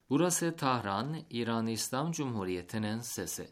Burası Tahran, İran İslam Cumhuriyeti'nin sesi.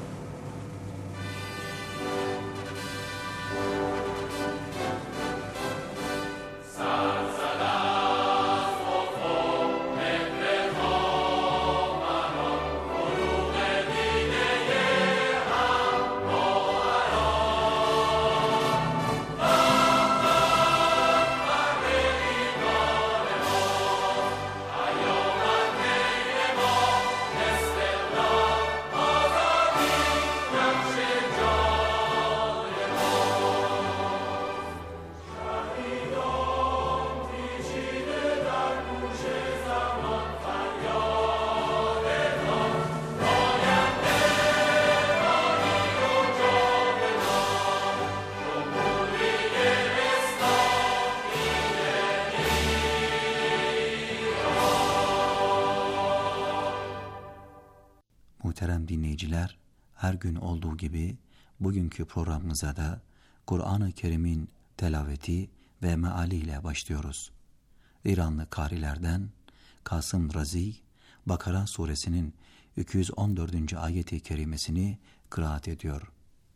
Muhterem dinleyiciler, her gün olduğu gibi bugünkü programımıza da Kur'an-ı Kerim'in telaveti ve meali ile başlıyoruz. İranlı karilerden Kasım Razi, Bakara suresinin 214. ayeti kerimesini kıraat ediyor.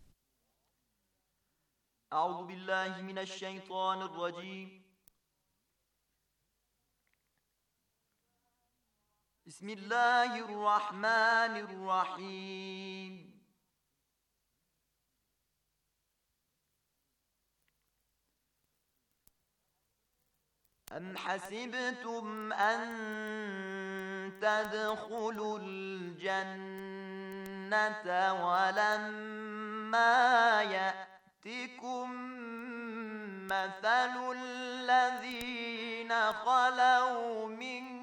Euzubillahimineşşeytanirracim. Bismillahirrahmanirrahim. Em hasibtum en tedhulul cennete ve lemma ye'tikum meselul lezine halav min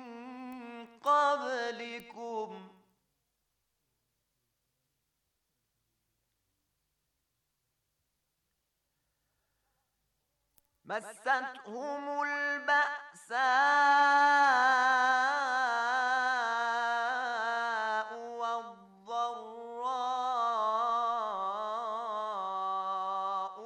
قبلكم مستهم البأساء والضراء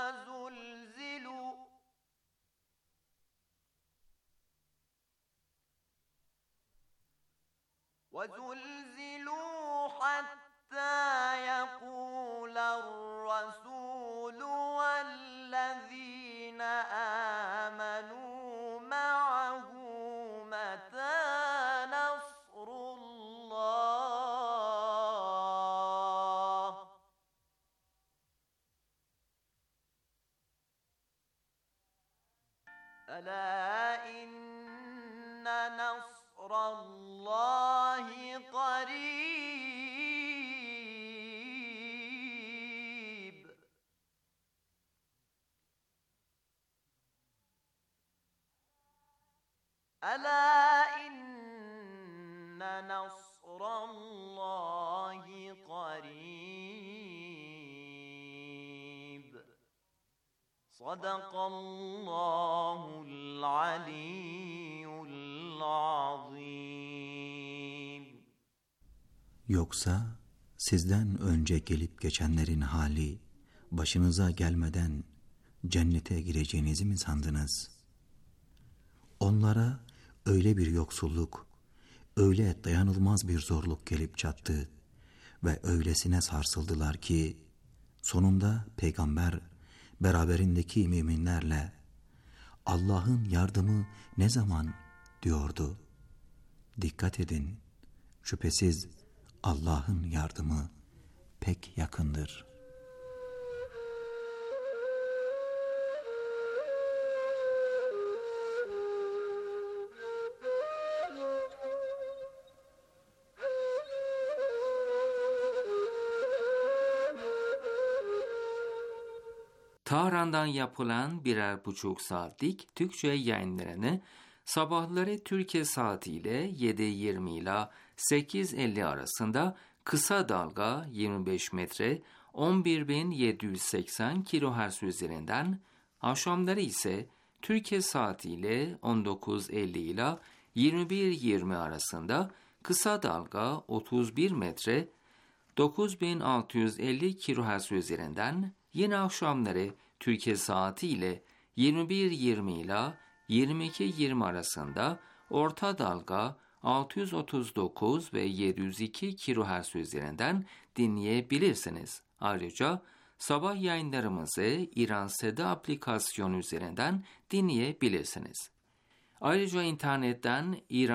وزلزلوا حتى يقول الرسول والذين آمنوا معه متى نصر الله ألا إن نصر الله قريب ألا إن نصر الله قريب صدق الله العلي العظيم. Yoksa sizden önce gelip geçenlerin hali başınıza gelmeden cennete gireceğinizi mi sandınız? Onlara öyle bir yoksulluk, öyle dayanılmaz bir zorluk gelip çattı ve öylesine sarsıldılar ki sonunda peygamber beraberindeki müminlerle Allah'ın yardımı ne zaman diyordu. Dikkat edin, şüphesiz Allah'ın yardımı pek yakındır. Tahran'dan yapılan 1,5 saatlik Türkçe yayınlarını sabahları Türkiye saatiyle 7:20 ile 8:50 arasında kısa dalga 25 metre 11.780 kHz üzerinden, akşamları ise Türkiye saatiyle 19:50 ile 21:20 arasında kısa dalga 31 metre 9650 kHz üzerinden, yine akşamları Türkiye saatiyle 21:20 ile 22:20 arasında orta dalga 639 ve 702 kHz üzerinden dinleyebilirsiniz. Ayrıca sabah yayınlarımızı İran Seda aplikasyonu üzerinden dinleyebilirsiniz. Ayrıca internetten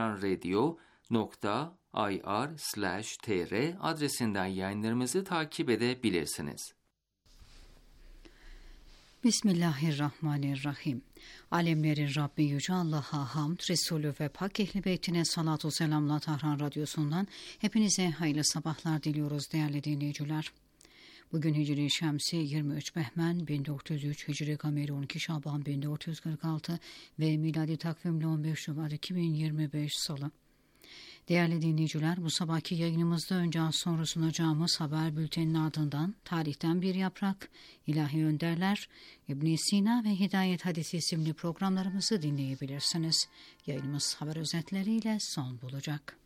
iranradio.ir/tr adresinden yayınlarımızı takip edebilirsiniz. Bismillahirrahmanirrahim. Alemlerin Rabbi Yüce Allah'a hamd, Resulü ve Pak Ehl-i Beytine salatu selamla Tahran Radyosu'ndan hepinize hayırlı sabahlar diliyoruz değerli dinleyiciler. Bugün Hicri Şemsi 23 Behmen 1403, Hicri Kameri 12 Şaban 1446 ve miladi takvimle 15 Şubat 2025 Salı. Değerli dinleyiciler, bu sabahki yayınımızda önce az sonra sunacağımız haber bülteninin ardından tarihten bir yaprak, ilahi önderler, İbn Sina ve Hidayet Hadisi isimli programlarımızı dinleyebilirsiniz. Yayınımız haber özetleriyle son bulacak.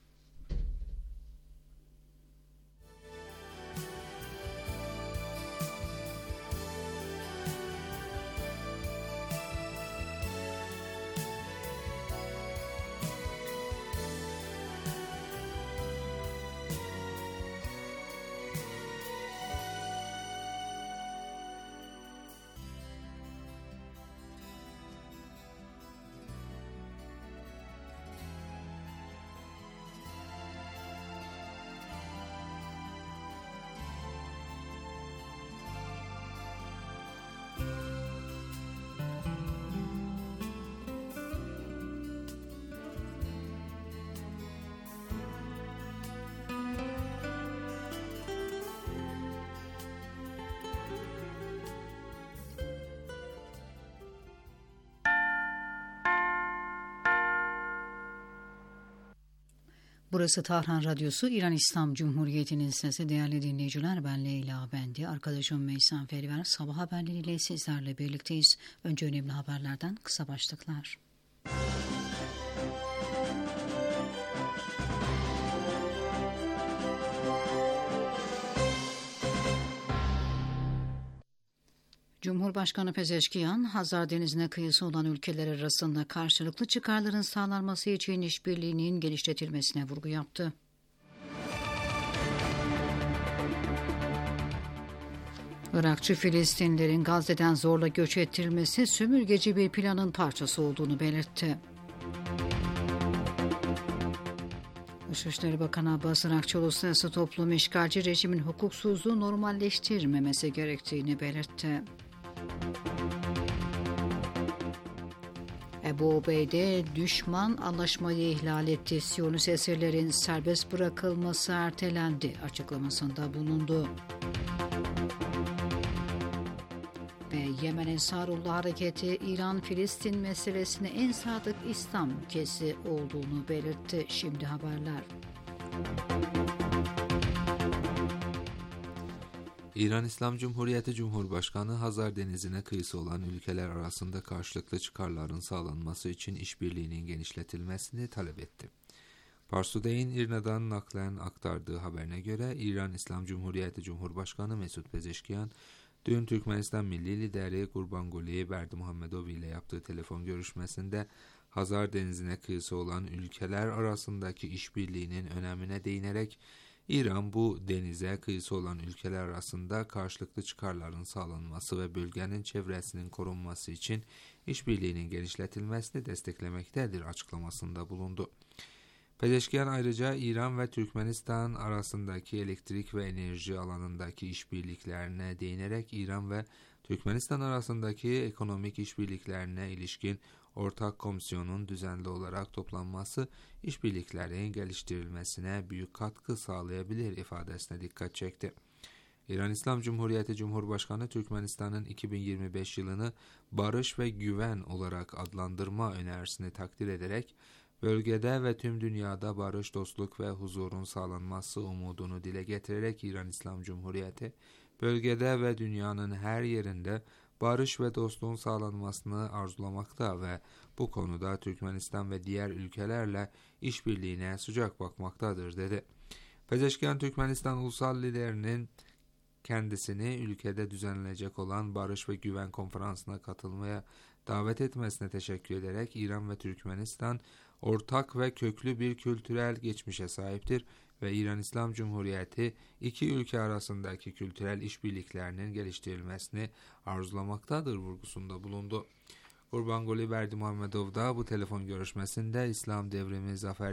Burası Tahran Radyosu, İran İslam Cumhuriyeti'nin sesi. Değerli dinleyiciler, ben Leyla Bendi, arkadaşım Meysan Feriver. Sabah haberleriyle sizlerle birlikteyiz. Önce önemli haberlerden kısa başlıklar. Cumhurbaşkanı Pezeşkiyan, Hazar Denizi'ne kıyısı olan ülkeler arasında karşılıklı çıkarların sağlanması için işbirliğinin genişletilmesine vurgu yaptı. Irakçı Filistinlilerin Gazze'den zorla göç ettirilmesi sömürgeci bir planın parçası olduğunu belirtti. Dışişleri Bakanı Abbas Irakçı uluslararası toplum işgalci rejimin hukuksuzluğu normalleştirmemesi gerektiğini belirtti. Ebu Ubeyde, düşman anlaşmayı ihlal etti, Siyonist esirlerin serbest bırakılması ertelendi açıklamasında bulundu. Ve Yemen Ensarullah Hareketi, İran-Filistin meselesine en sadık İslam ülkesi olduğunu belirtti. Şimdi haberler. İran İslam Cumhuriyeti Cumhurbaşkanı, Hazar Denizi'ne kıyısı olan ülkeler arasında karşılıklı çıkarların sağlanması için işbirliğinin genişletilmesini talep etti. Pars Today'in İRNA'dan naklen aktardığı haberine göre İran İslam Cumhuriyeti Cumhurbaşkanı Mesut Pezeşkiyan, dün Türkmenistan Milli Lideri Gurbanguly Berdimuhamedov ile yaptığı telefon görüşmesinde Hazar Denizi'ne kıyısı olan ülkeler arasındaki işbirliğinin önemine değinerek, İran bu denize kıyısı olan ülkeler arasında karşılıklı çıkarların sağlanması ve bölgenin çevresinin korunması için işbirliğinin genişletilmesini desteklemektedir açıklamasında bulundu. Pezeşkiyan ayrıca İran ve Türkmenistan arasındaki elektrik ve enerji alanındaki işbirliklerine değinerek İran ve Türkmenistan arasındaki ekonomik işbirliklerine ilişkin ortak komisyonun düzenli olarak toplanması işbirliklerinin geliştirilmesine büyük katkı sağlayabilir ifadesine dikkat çekti. İran İslam Cumhuriyeti Cumhurbaşkanı, Türkmenistan'ın 2025 yılını barış ve güven olarak adlandırma önerisini takdir ederek, bölgede ve tüm dünyada barış, dostluk ve huzurun sağlanması umudunu dile getirerek İran İslam Cumhuriyeti, bölgede ve dünyanın her yerinde barış ve dostluğun sağlanmasını arzulamakta ve bu konuda Türkmenistan ve diğer ülkelerle işbirliğine sıcak bakmaktadır, dedi. Pezeşkiyan, Türkmenistan ulusal liderinin kendisini ülkede düzenlenecek olan Barış ve Güven Konferansı'na katılmaya davet etmesine teşekkür ederek İran ve Türkmenistan ortak ve köklü bir kültürel geçmişe sahiptir ve İran İslam Cumhuriyeti iki ülke arasındaki kültürel işbirliklerinin geliştirilmesini arzulamaktadır vurgusunda bulundu. Gurbanguly Berdimuhamedov da bu telefon görüşmesinde İslam Devrimi Zafer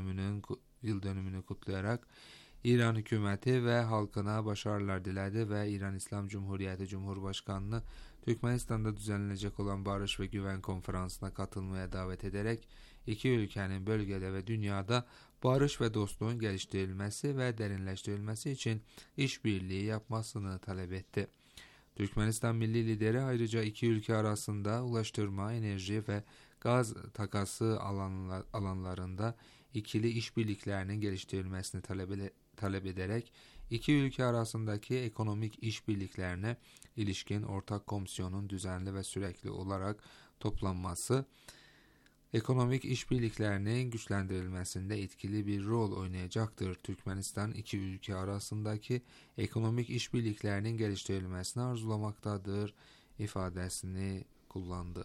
yıl dönümünü kutlayarak İran hükümeti ve halkına başarılar diledi ve İran İslam Cumhuriyeti Cumhurbaşkanı'nı Türkmenistan'da düzenlenecek olan Barış ve Güven Konferansı'na katılmaya davet ederek iki ülkenin bölgede ve dünyada barış ve dostluğun geliştirilmesi ve derinleştirilmesi için işbirliği yapmasını talep etti. Türkmenistan milli lideri ayrıca iki ülke arasında ulaştırma, enerji ve gaz takası alanlarında ikili işbirliklerinin geliştirilmesini talep ederek iki ülke arasındaki ekonomik işbirliklerine ilişkin ortak komisyonun düzenli ve sürekli olarak toplanması, ekonomik işbirliklerinin güçlendirilmesinde etkili bir rol oynayacaktır. Türkmenistan iki ülke arasındaki ekonomik işbirliklerinin geliştirilmesini arzulamaktadır ifadesini kullandı.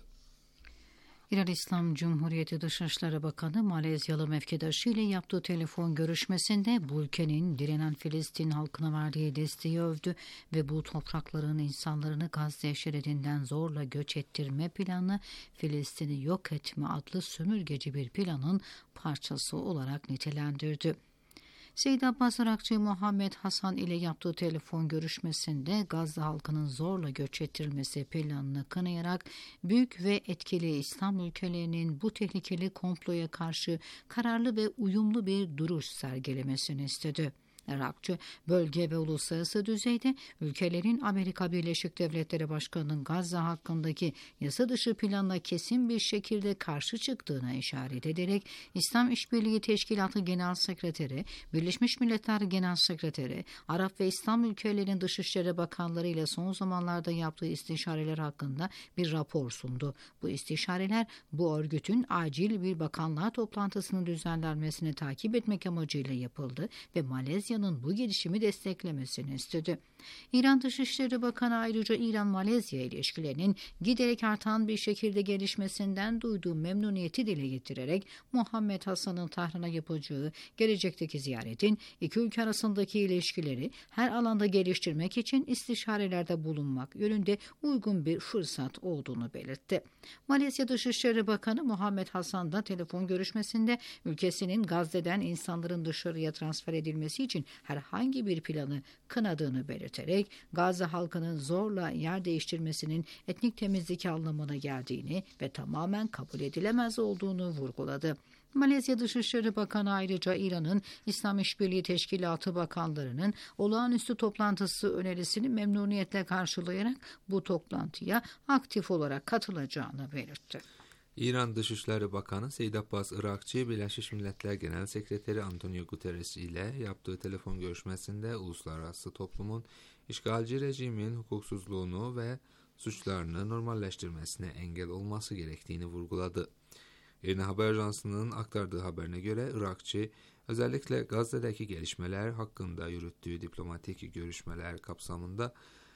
İran İslam Cumhuriyeti Dışişleri Bakanı Malezyalı mevkidaşı ile yaptığı telefon görüşmesinde bu ülkenin direnen Filistin halkına verdiği desteği övdü ve bu toprakların insanlarını Gazze şeridinden zorla göç ettirme planı Filistin'i yok etme adlı sömürgeci bir planın parçası olarak nitelendirdi. Seyyid Abbas Irakçı Muhammed Hasan ile yaptığı telefon görüşmesinde Gazze halkının zorla göç ettirilmesi planını kınayarak büyük ve etkili İslam ülkelerinin bu tehlikeli komploya karşı kararlı ve uyumlu bir duruş sergilemesini istedi. Irakçı, bölge ve uluslararası düzeyde ülkelerin Amerika Birleşik Devletleri Başkanı'nın Gazze hakkındaki yasa dışı planla kesin bir şekilde karşı çıktığına işaret ederek İslam İşbirliği Teşkilatı Genel Sekreteri, Birleşmiş Milletler Genel Sekreteri, Arap ve İslam ülkelerinin Dışişleri Bakanları ile son zamanlarda yaptığı istişareler hakkında bir rapor sundu. Bu istişareler bu örgütün acil bir bakanlar toplantısının düzenlenmesini takip etmek amacıyla yapıldı ve Malezya'nın bu girişimi desteklemesini istedi. İran Dışişleri Bakanı ayrıca İran-Malezya ilişkilerinin giderek artan bir şekilde gelişmesinden duyduğu memnuniyeti dile getirerek Muhammed Hasan'ın Tahran'a yapacağı gelecekteki ziyaretin iki ülke arasındaki ilişkileri her alanda geliştirmek için istişarelerde bulunmak yönünde uygun bir fırsat olduğunu belirtti. Malezya Dışişleri Bakanı Muhammed Hasan da telefon görüşmesinde ülkesinin Gazze'den insanların dışarıya transfer edilmesi için herhangi bir planı kınadığını belirterek Gazze halkının zorla yer değiştirmesinin etnik temizlik anlamına geldiğini ve tamamen kabul edilemez olduğunu vurguladı. Malezya Dışişleri Bakanı ayrıca İran'ın İslam İşbirliği Teşkilatı Bakanlarının olağanüstü toplantısı önerisini memnuniyetle karşılayarak bu toplantıya aktif olarak katılacağını belirtti. İran Dışişleri Bakanı Seyyid Abbas Irakçı, Birleşmiş Milletler Genel Sekreteri Antonio Guterres ile yaptığı telefon görüşmesinde uluslararası toplumun işgalci rejimin hukuksuzluğunu ve suçlarını normalleştirmesine engel olması gerektiğini vurguladı. İRNA Haber Ajansı'nın aktardığı haberine göre Irakçı, özellikle Gazze'deki gelişmeler hakkında yürüttüğü diplomatik görüşmeler kapsamında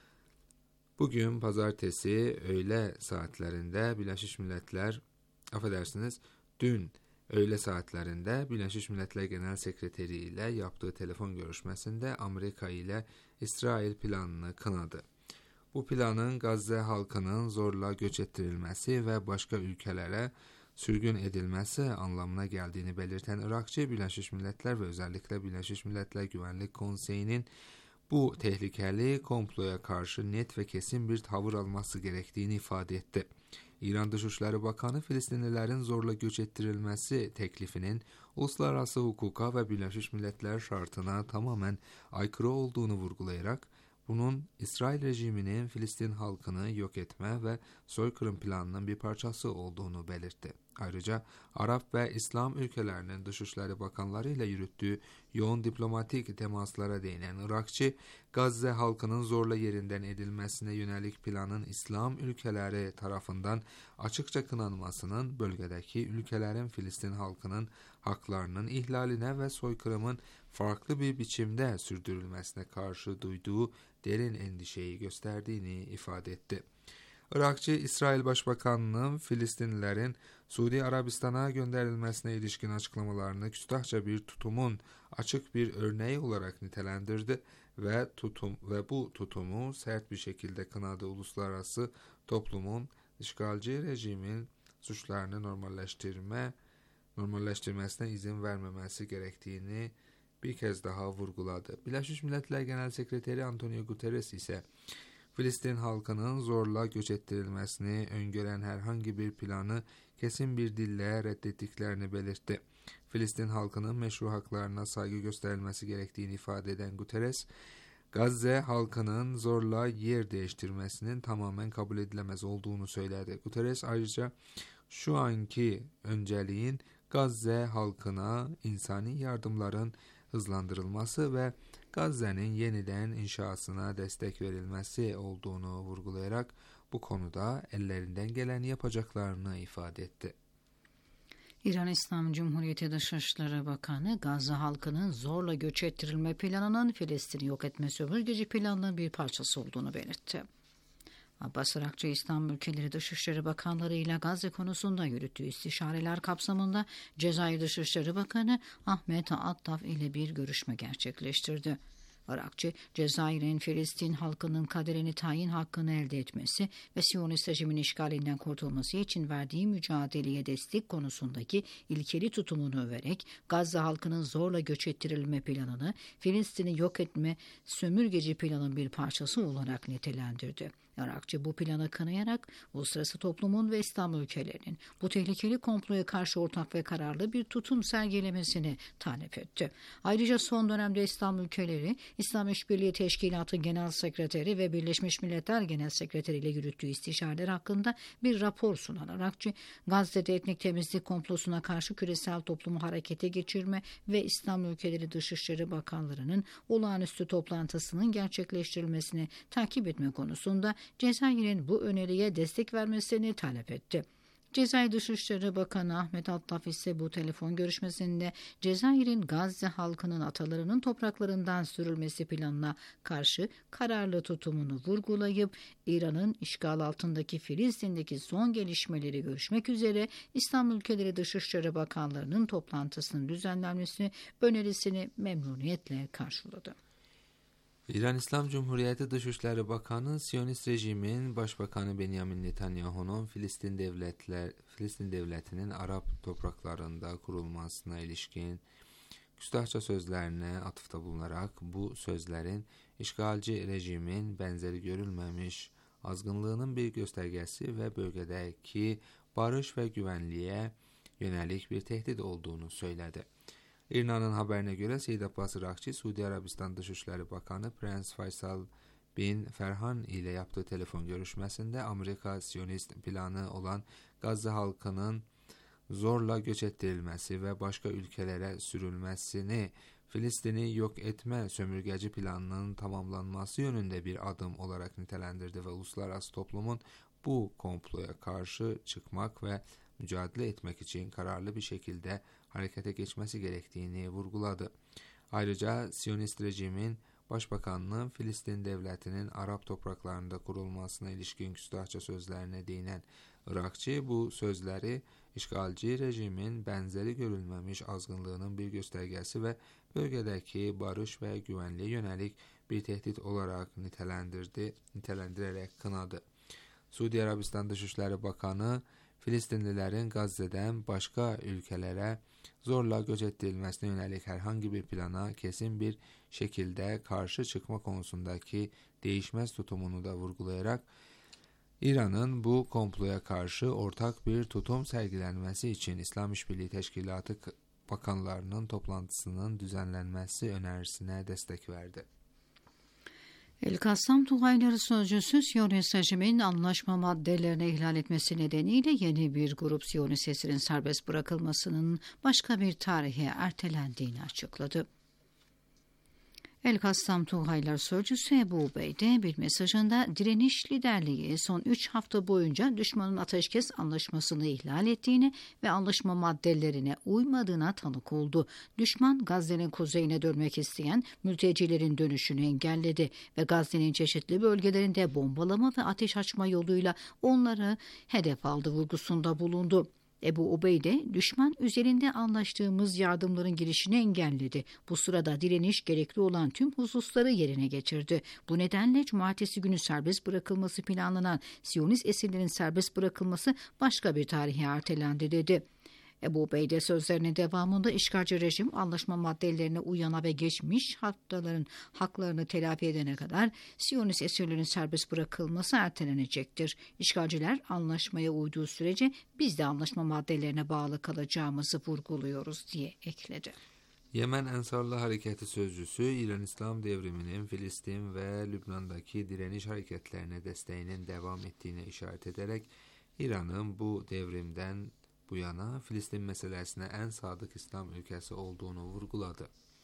bugün pazartesi öğle saatlerinde dün öğle saatlerinde Birleşmiş Milletler Genel Sekreteri ile yaptığı telefon görüşmesinde Amerika ile İsrail planını kınadı. Bu planın Gazze halkının zorla göç ettirilmesi ve başka ülkelere sürgün edilmesi anlamına geldiğini belirten Irakçı, Birleşmiş Milletler ve özellikle Birleşmiş Milletler Güvenlik Konseyi'nin bu tehlikeli komploya karşı net ve kesin bir tavır alması gerektiğini ifade etti. İran Dışişleri Bakanı, Filistinlilerin zorla göç ettirilmesi teklifinin uluslararası hukuka ve Birleşmiş Milletler şartına tamamen aykırı olduğunu vurgulayarak, bunun İsrail rejiminin Filistin halkını yok etme ve soykırım planının bir parçası olduğunu belirtti. Ayrıca Arap ve İslam ülkelerinin Dışişleri Bakanları ile yürüttüğü yoğun diplomatik temaslara değinen Irakçı, Gazze halkının zorla yerinden edilmesine yönelik planın İslam ülkeleri tarafından açıkça kınanmasının bölgedeki ülkelerin Filistin halkının haklarının ihlaline ve soykırımın farklı bir biçimde sürdürülmesine karşı duyduğu derin endişeyi gösterdiğini ifade etti. Irakçı İsrail Başbakanının Filistinlilerin Suudi Arabistan'a gönderilmesine ilişkin açıklamalarını küstahça bir tutumun açık bir örneği olarak nitelendirdi ve bu tutumu sert bir şekilde kınadı. Uluslararası toplumun işgalci rejimin suçlarını normalleştirmesine izin vermemesi gerektiğini bir kez daha vurguladı. Birleşmiş Milletler Genel Sekreteri Antonio Guterres ise Filistin halkının zorla göç ettirilmesini öngören herhangi bir planı kesin bir dille reddettiklerini belirtti. Filistin halkının meşru haklarına saygı gösterilmesi gerektiğini ifade eden Guterres, Gazze halkının zorla yer değiştirmesinin tamamen kabul edilemez olduğunu söyledi. Guterres ayrıca şu anki önceliğin Gazze halkına insani yardımların hızlandırılması ve Gazze'nin yeniden inşasına destek verilmesi olduğunu vurgulayarak bu konuda ellerinden geleni yapacaklarını ifade etti. İran İslam Cumhuriyeti Dışişleri Bakanı, Gazze halkının zorla göç ettirilme planının Filistin'i yok etme sömürgeci planının bir parçası olduğunu belirtti. Abbas Irakçı İslam ülkeleri Dışişleri Bakanları ile Gazze konusunda yürüttüğü istişareler kapsamında Cezayir Dışişleri Bakanı Ahmet Attaf ile bir görüşme gerçekleştirdi. Irakçı, Cezayir'in Filistin halkının kaderini tayin hakkını elde etmesi ve Siyonist rejimin işgalinden kurtulması için verdiği mücadeleye destek konusundaki ilkeli tutumunu överek Gazze halkının zorla göç ettirilme planını Filistin'i yok etme sömürgeci planın bir parçası olarak nitelendirdi. Irakçı bu planı kınayarak uluslararası toplumun ve İslam ülkelerinin bu tehlikeli komploya karşı ortak ve kararlı bir tutum sergilemesini talep etti. Ayrıca son dönemde İslam ülkeleri, İslam İşbirliği Teşkilatı Genel Sekreteri ve Birleşmiş Milletler Genel Sekreteri ile yürüttüğü istişareler hakkında bir rapor sunan Irakçı, Gazze'de etnik temizlik komplosuna karşı küresel toplumu harekete geçirme ve İslam ülkeleri Dışişleri Bakanlarının olağanüstü toplantısının gerçekleştirilmesini takip etme konusunda Cezayir'in bu öneriye destek vermesini talep etti. Cezayir Dışişleri Bakanı Ahmet Attaf ise bu telefon görüşmesinde Cezayir'in Gazze halkının atalarının topraklarından sürülmesi planına karşı kararlı tutumunu vurgulayıp İran'ın işgal altındaki Filistin'deki son gelişmeleri görüşmek üzere İslam ülkeleri Dışişleri Bakanlarının toplantısının düzenlenmesi önerisini memnuniyetle karşıladı. İran İslam Cumhuriyeti Dışişleri Bakanı, Siyonist rejimin Başbakanı Benjamin Netanyahu'nun Filistin devletinin Arap topraklarında kurulmasına ilişkin küstahça sözlerine atıfta bulunarak bu sözlerin işgalci rejimin benzeri görülmemiş azgınlığının bir göstergesi ve bölgedeki barış ve güvenliğe yönelik bir tehdit olduğunu söyledi. İRNA'nın haberine göre Seyyid Abbas Irakçı, Suudi Arabistan Dışişleri Bakanı Prens Faysal bin Ferhan ile yaptığı telefon görüşmesinde Amerika Siyonist planı olan Gazze halkının zorla göç ettirilmesi ve başka ülkelere sürülmesini Filistin'i yok etme sömürgeci planının tamamlanması yönünde bir adım olarak nitelendirdi ve uluslararası toplumun bu komploya karşı çıkmak ve mücadele etmek için kararlı bir şekilde harekete geçmesi gerektiğini vurguladı. Ayrıca Siyonist rejimin Başbakanlığı Filistin devletinin Arap topraklarında kurulmasına ilişkin küstahça sözlerine değinen Irakçı, bu sözleri işgalci rejimin benzeri görülmemiş azgınlığının bir göstergesi ve bölgedeki barış ve güvenliğe yönelik bir tehdit olarak nitelendirerek kınadı. Suudi Arabistan Dışişleri Bakanı, Filistinlilerin Gazze'den başka ülkelere zorla göç ettirilmesine yönelik herhangi bir plana kesin bir şekilde karşı çıkma konusundaki değişmez tutumunu da vurgulayarak İran'ın bu komploya karşı ortak bir tutum sergilenmesi için İslam İşbirliği Teşkilatı bakanlarının toplantısının düzenlenmesi önerisine destek verdi. El-Kassam Tugayları Sözcüsü, Siyonist rejimin anlaşma maddelerini ihlal etmesi nedeniyle yeni bir grup Siyonist esirin serbest bırakılmasının başka bir tarihe ertelendiğini açıkladı. El-Kassam Tugaylar Sözcüsü Ebu Ubeyde bir mesajında direniş liderliği son 3 hafta boyunca düşmanın ateşkes anlaşmasını ihlal ettiğini ve anlaşma maddelerine uymadığına tanık oldu. Düşman Gazze'nin kuzeyine dönmek isteyen mültecilerin dönüşünü engelledi ve Gazze'nin çeşitli bölgelerinde bombalama ve ateş açma yoluyla onları hedef aldı vurgusunda bulundu. Ebu Ubeyde, düşman üzerinde anlaştığımız yardımların girişini engelledi. Bu sırada direniş gerekli olan tüm hususları yerine getirdi. Bu nedenle cumartesi günü serbest bırakılması planlanan Siyonist esirlerin serbest bırakılması başka bir tarihe ertelendi dedi. Ebu Ubeyde sözlerinin devamında işgalci rejim anlaşma maddelerine uyana ve geçmiş haftaların haklarını telafi edene kadar Siyonist esirlerin serbest bırakılması ertelenecektir. İşgalciler anlaşmaya uyduğu sürece biz de anlaşma maddelerine bağlı kalacağımızı vurguluyoruz diye ekledi. Yemen Ensarlı Hareketi Sözcüsü, İran İslam Devrimi'nin Filistin ve Lübnan'daki direniş hareketlerine desteğinin devam ettiğine işaret ederek İran'ın bu devrimden bu yana Filistin meselesine en sadık İslam ülkesi olduğunu vurguladı.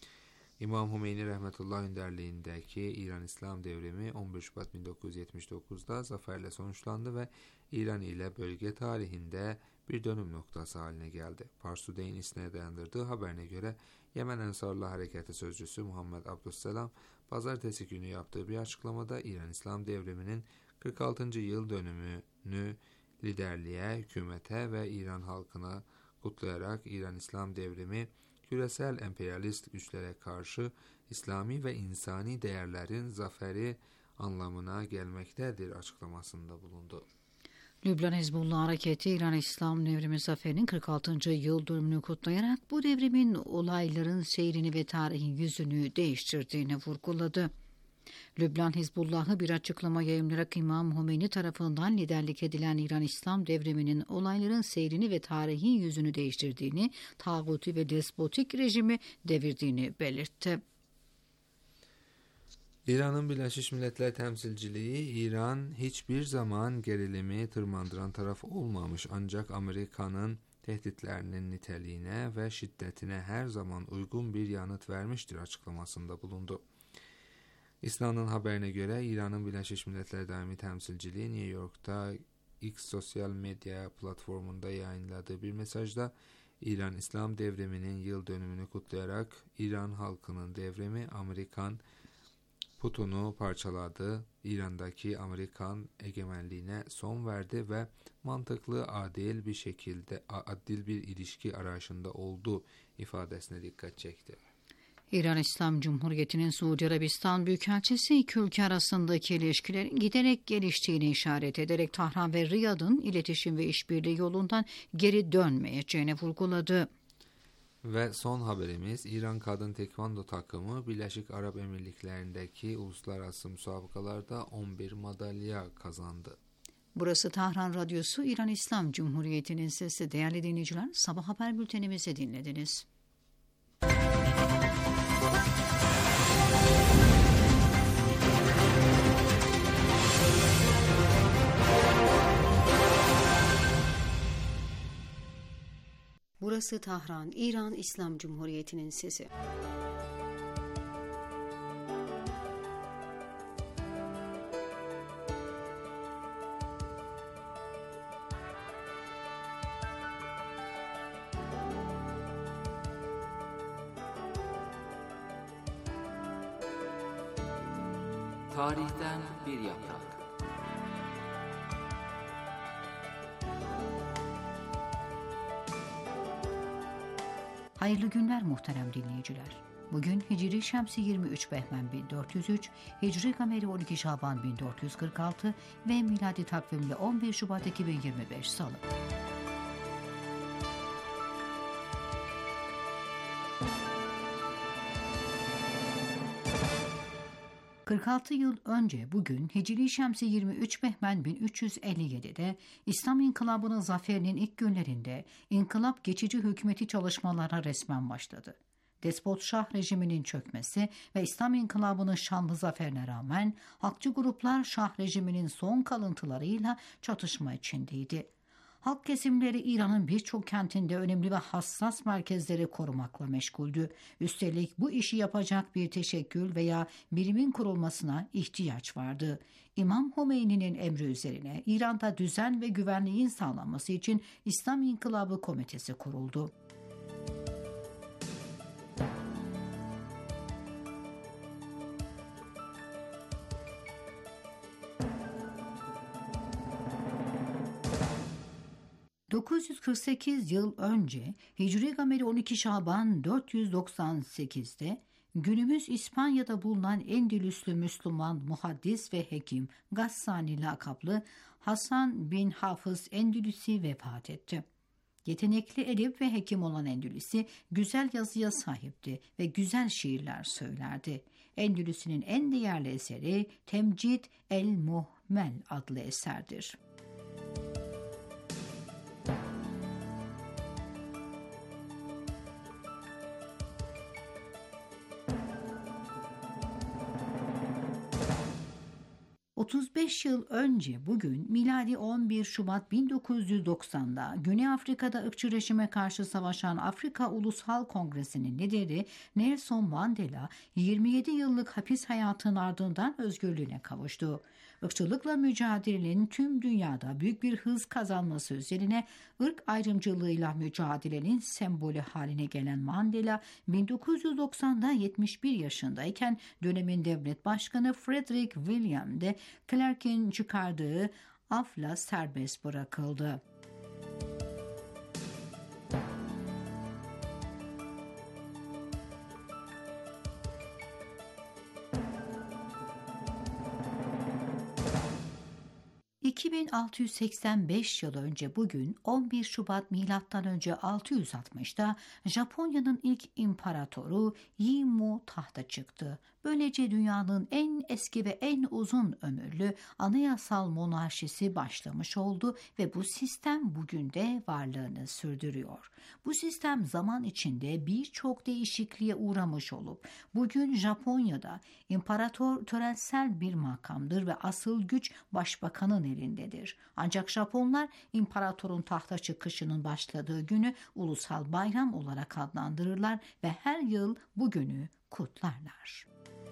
İmam Hümeyni Rahmetullah önderliğindeki İran İslam Devrimi 11 Şubat 1979'da zaferle sonuçlandı ve İran ile bölge tarihinde bir dönüm noktası haline geldi. Pars Today ismine dayandırdığı haberine göre Yemen Ensarlı Hareketi Sözcüsü Muhammed Abdüsselam, pazartesi günü yaptığı bir açıklamada İran İslam Devrimi'nin 46. yıl dönümünü liderliğe, hükümete ve İran halkına kutlayarak İran İslam Devrimi, küresel emperyalist güçlere karşı İslami ve insani değerlerin zaferi anlamına gelmektedir açıklamasında bulundu. Lübnan Hizbullah Hareketi, İran İslam Devrimi zaferinin 46. yıl dönümünü kutlayarak bu devrimin olayların seyrini ve tarihin yüzünü değiştirdiğini vurguladı. Lübnan Hizbullah'ı bir açıklama yayımlayarak İmam Hümeyni tarafından liderlik edilen İran İslam Devrimi'nin olayların seyrini ve tarihin yüzünü değiştirdiğini, tağuti ve despotik rejimi devirdiğini belirtti. İran'ın Birleşmiş Milletler temsilciliği, İran hiçbir zaman gerilimi tırmandıran taraf olmamış ancak Amerika'nın tehditlerinin niteliğine ve şiddetine her zaman uygun bir yanıt vermiştir açıklamasında bulundu. İsna'nın haberine göre İran'ın Birleşmiş Milletler Daimi Temsilciliği New York'ta X sosyal medya platformunda yayınladığı bir mesajda İran İslam Devrimi'nin yıl dönümünü kutlayarak İran halkının devrimi Amerikan putunu parçaladı, İran'daki Amerikan egemenliğine son verdi ve mantıklı, adil bir ilişki arayışında oldu ifadesine dikkat çekti. İran İslam Cumhuriyeti'nin Suudi Arabistan Büyükelçisi iki ülke arasındaki ilişkilerin giderek geliştiğini işaret ederek Tahran ve Riyad'ın iletişim ve işbirliği yolundan geri dönmeyeceğini vurguladı. Ve son haberimiz, İran kadın tekvando takımı Birleşik Arap Emirlikleri'ndeki uluslararası müsabakalarda 11 madalya kazandı. Burası Tahran Radyosu, İran İslam Cumhuriyeti'nin sesi. Değerli dinleyiciler, sabah haber bültenimizi dinlediniz. Burası Tahran, İran İslam Cumhuriyeti'nin sesi. Tarihten bir yaprak. Hayırlı günler muhterem dinleyiciler. Bugün Hicri Şemsi 23 Behmen 1403, Hicri Kameri 12 Şaban 1446 ve miladi takvimle 11 Şubat 2025 Salı. 46 yıl önce bugün Hicri Şemsi 23 Behmen 1357'de İslam İnkılabı'nın zaferinin ilk günlerinde inkılap geçici hükümeti çalışmalara resmen başladı. Despot Şah rejiminin çökmesi ve İslam İnkılabı'nın şanlı zaferine rağmen halkçı gruplar Şah rejiminin son kalıntılarıyla çatışma içindeydi. Halk kesimleri İran'ın birçok kentinde önemli ve hassas merkezleri korumakla meşguldü. Üstelik bu işi yapacak bir teşekkül veya birimin kurulmasına ihtiyaç vardı. İmam Hümeyni'nin emri üzerine İran'da düzen ve güvenliğin sağlanması için İslam İnkılabı Komitesi kuruldu. ...948 yıl önce Hicri Gameri 12 Şaban 498'de günümüz İspanya'da bulunan Endülüslü Müslüman muhaddis ve hekim Gassani lakaplı Hasan bin Hafız Endülüsi vefat etti. Yetenekli edip ve hekim olan Endülüsi güzel yazıya sahipti ve güzel şiirler söylerdi. Endülüsü'nün en değerli eseri Temcid el-Muhmel adlı eserdir. ...35 yıl önce bugün miladi 11 Şubat 1990'da Güney Afrika'da ırkçı rejime karşı savaşan Afrika Ulusal Kongresi'nin lideri Nelson Mandela 27 yıllık hapis hayatının ardından özgürlüğüne kavuştu. Irkçılıkla mücadelenin tüm dünyada büyük bir hız kazanması üzerine ırk ayrımcılığıyla mücadelenin sembolü haline gelen Mandela 1990'da 71 yaşındayken dönemin devlet başkanı Frederick William de Klerk'in çıkardığı afla serbest bırakıldı. ...2685 yıl önce bugün 11 Şubat M.Ö. 660'da Japonya'nın ilk imparatoru Ieyasu tahta çıktı. Böylece dünyanın en eski ve en uzun ömürlü anayasal monarşisi başlamış oldu ve bu sistem bugün de varlığını sürdürüyor. Bu sistem zaman içinde birçok değişikliğe uğramış olup bugün Japonya'da imparator törensel bir makamdır ve asıl güç başbakanın elindedir. Ancak Japonlar imparatorun tahta çıkışının başladığı günü ulusal bayram olarak adlandırırlar ve her yıl bu günü kutlarlar.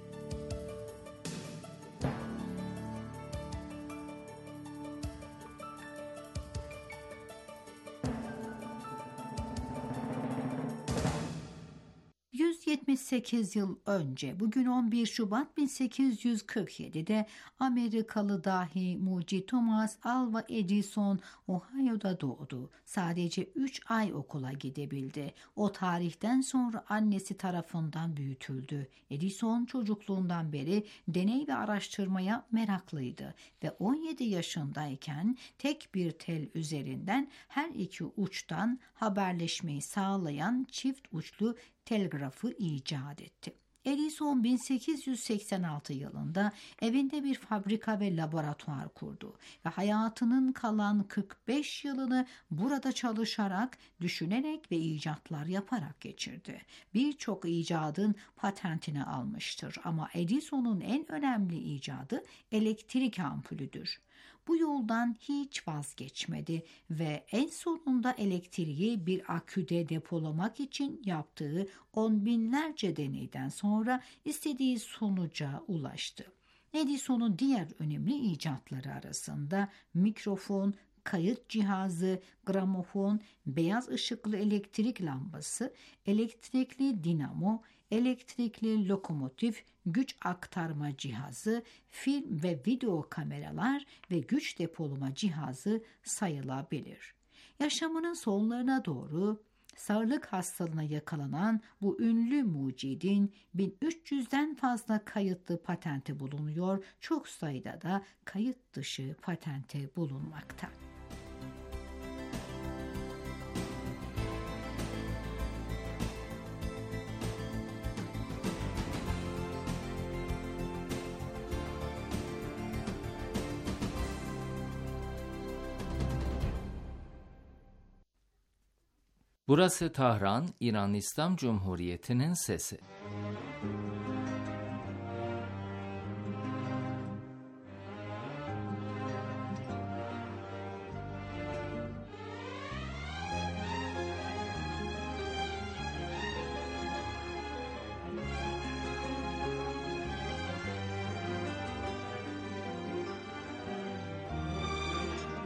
...178 yıl önce bugün 11 Şubat 1847'de Amerikalı dahi mucit Thomas Alva Edison Ohio'da doğdu. Sadece 3 ay okula gidebildi. O tarihten sonra annesi tarafından büyütüldü. Edison çocukluğundan beri deney ve araştırmaya meraklıydı ve 17 yaşındayken tek bir tel üzerinden her iki uçtan haberleşmeyi sağlayan çift uçlu telgrafı icat etti. Edison 1886 yılında evinde bir fabrika ve laboratuvar kurdu ve hayatının kalan 45 yılını burada çalışarak, düşünerek ve icatlar yaparak geçirdi. Birçok icadın patentini almıştır ama Edison'un en önemli icadı elektrik ampulüdür. Bu yoldan hiç vazgeçmedi ve en sonunda elektriği bir aküde depolamak için yaptığı on binlerce deneyden sonra istediği sonuca ulaştı. Edison'un diğer önemli icatları arasında mikrofon, kayıt cihazı, gramofon, beyaz ışıklı elektrik lambası, elektrikli dinamo, elektrikli lokomotif, güç aktarma cihazı, film ve video kameralar ve güç depolama cihazı sayılabilir. Yaşamının sonlarına doğru sağırlık hastalığına yakalanan bu ünlü mucidin 1300'den fazla kayıtlı patenti bulunuyor, çok sayıda da kayıt dışı patenti bulunmakta. Burası Tahran, İran İslam Cumhuriyeti'nin sesi.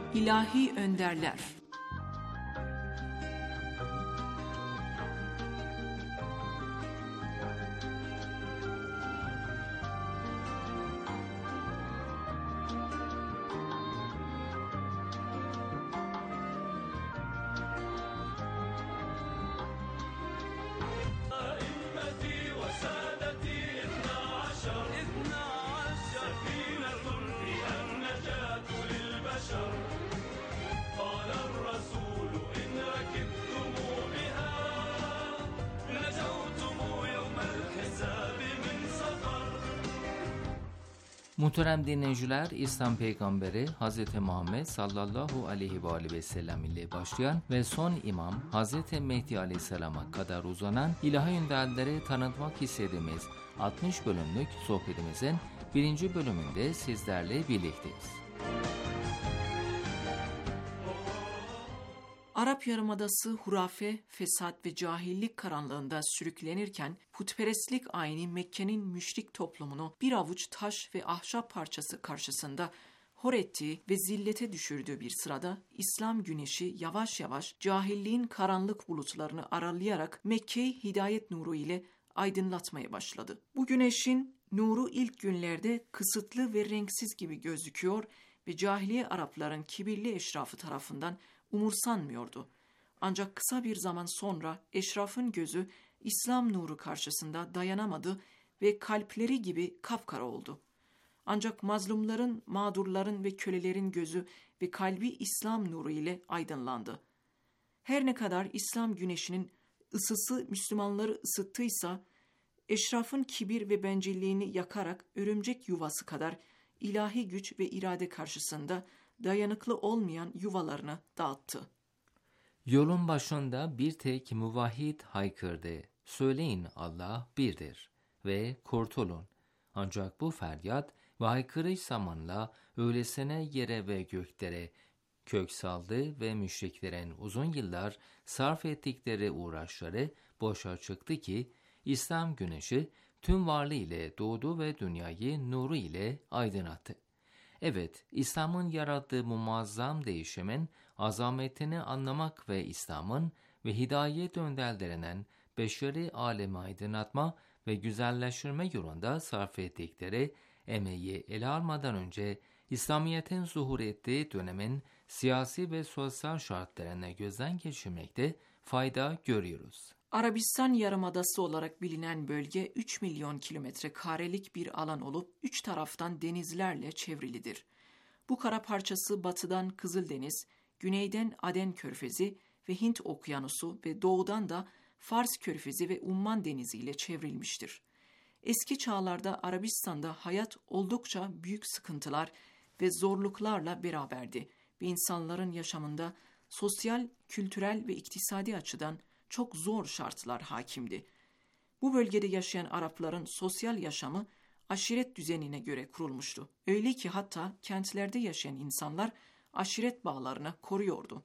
İlahi önderler. Muhterem dinleyiciler, İslam Peygamberi Hz. Muhammed sallallahu aleyhi ve aleyhi ve sellem ile başlayan ve son imam Hz. Mehdi aleyhisselama kadar uzanan ilahi önderleri tanıtmak istediğimiz 60 bölümlük sohbetimizin 1. bölümünde sizlerle birlikteyiz. Arap Yarımadası hurafe, fesat ve cahillik karanlığında sürüklenirken putperestlik ayini Mekke'nin müşrik toplumunu bir avuç taş ve ahşap parçası karşısında hor ettiği ve zillete düşürdüğü bir sırada İslam güneşi yavaş yavaş cahilliğin karanlık bulutlarını aralayarak Mekke'yi hidayet nuru ile aydınlatmaya başladı. Bu güneşin nuru ilk günlerde kısıtlı ve renksiz gibi gözüküyor ve cahiliye Arapların kibirli eşrafı tarafından umursanmıyordu. Ancak kısa bir zaman sonra eşrafın gözü İslam nuru karşısında dayanamadı ve kalpleri gibi kapkara oldu. Ancak mazlumların, mağdurların ve kölelerin gözü ve kalbi İslam nuru ile aydınlandı. Her ne kadar İslam güneşinin ısısı Müslümanları ısıttıysa, eşrafın kibir ve bencilliğini yakarak örümcek yuvası kadar ilahi güç ve irade karşısında dayanıklı olmayan yuvalarını dağıttı. Yolun başında bir tek muvahhid haykırdı. Söyleyin Allah birdir ve kurtulun. Ancak bu feryat ve haykırış zamanla öylesine yere ve göklere kök saldı ve müşriklerin uzun yıllar sarf ettikleri uğraşları boşa çıktı ki İslam güneşi tüm varlığı ile doğdu ve dünyayı nuru ile aydınlattı. Evet, İslam'ın yarattığı bu muazzam değişimin azametini anlamak ve İslam'ın ve hidayet önderlerinden beşeri alemi aydınlatma ve güzelleştirme yolunda sarf ettikleri emeği ele almadan önce İslamiyet'in zuhur ettiği dönemin siyasi ve sosyal şartlarına gözden geçirmekte fayda görüyoruz. Arabistan Yarımadası olarak bilinen bölge 3 milyon kilometre karelik bir alan olup 3 taraftan denizlerle çevrilidir. Bu kara parçası batıdan Kızıldeniz, güneyden Aden Körfezi ve Hint Okyanusu ve doğudan da Fars Körfezi ve Umman Denizi ile çevrilmiştir. Eski çağlarda Arabistan'da hayat oldukça büyük sıkıntılar ve zorluklarla beraberdi ve insanların yaşamında sosyal, kültürel ve iktisadi açıdan çok zor şartlar hakimdi. Bu bölgede yaşayan Arapların sosyal yaşamı aşiret düzenine göre kurulmuştu. Öyle ki hatta kentlerde yaşayan insanlar aşiret bağlarını koruyordu.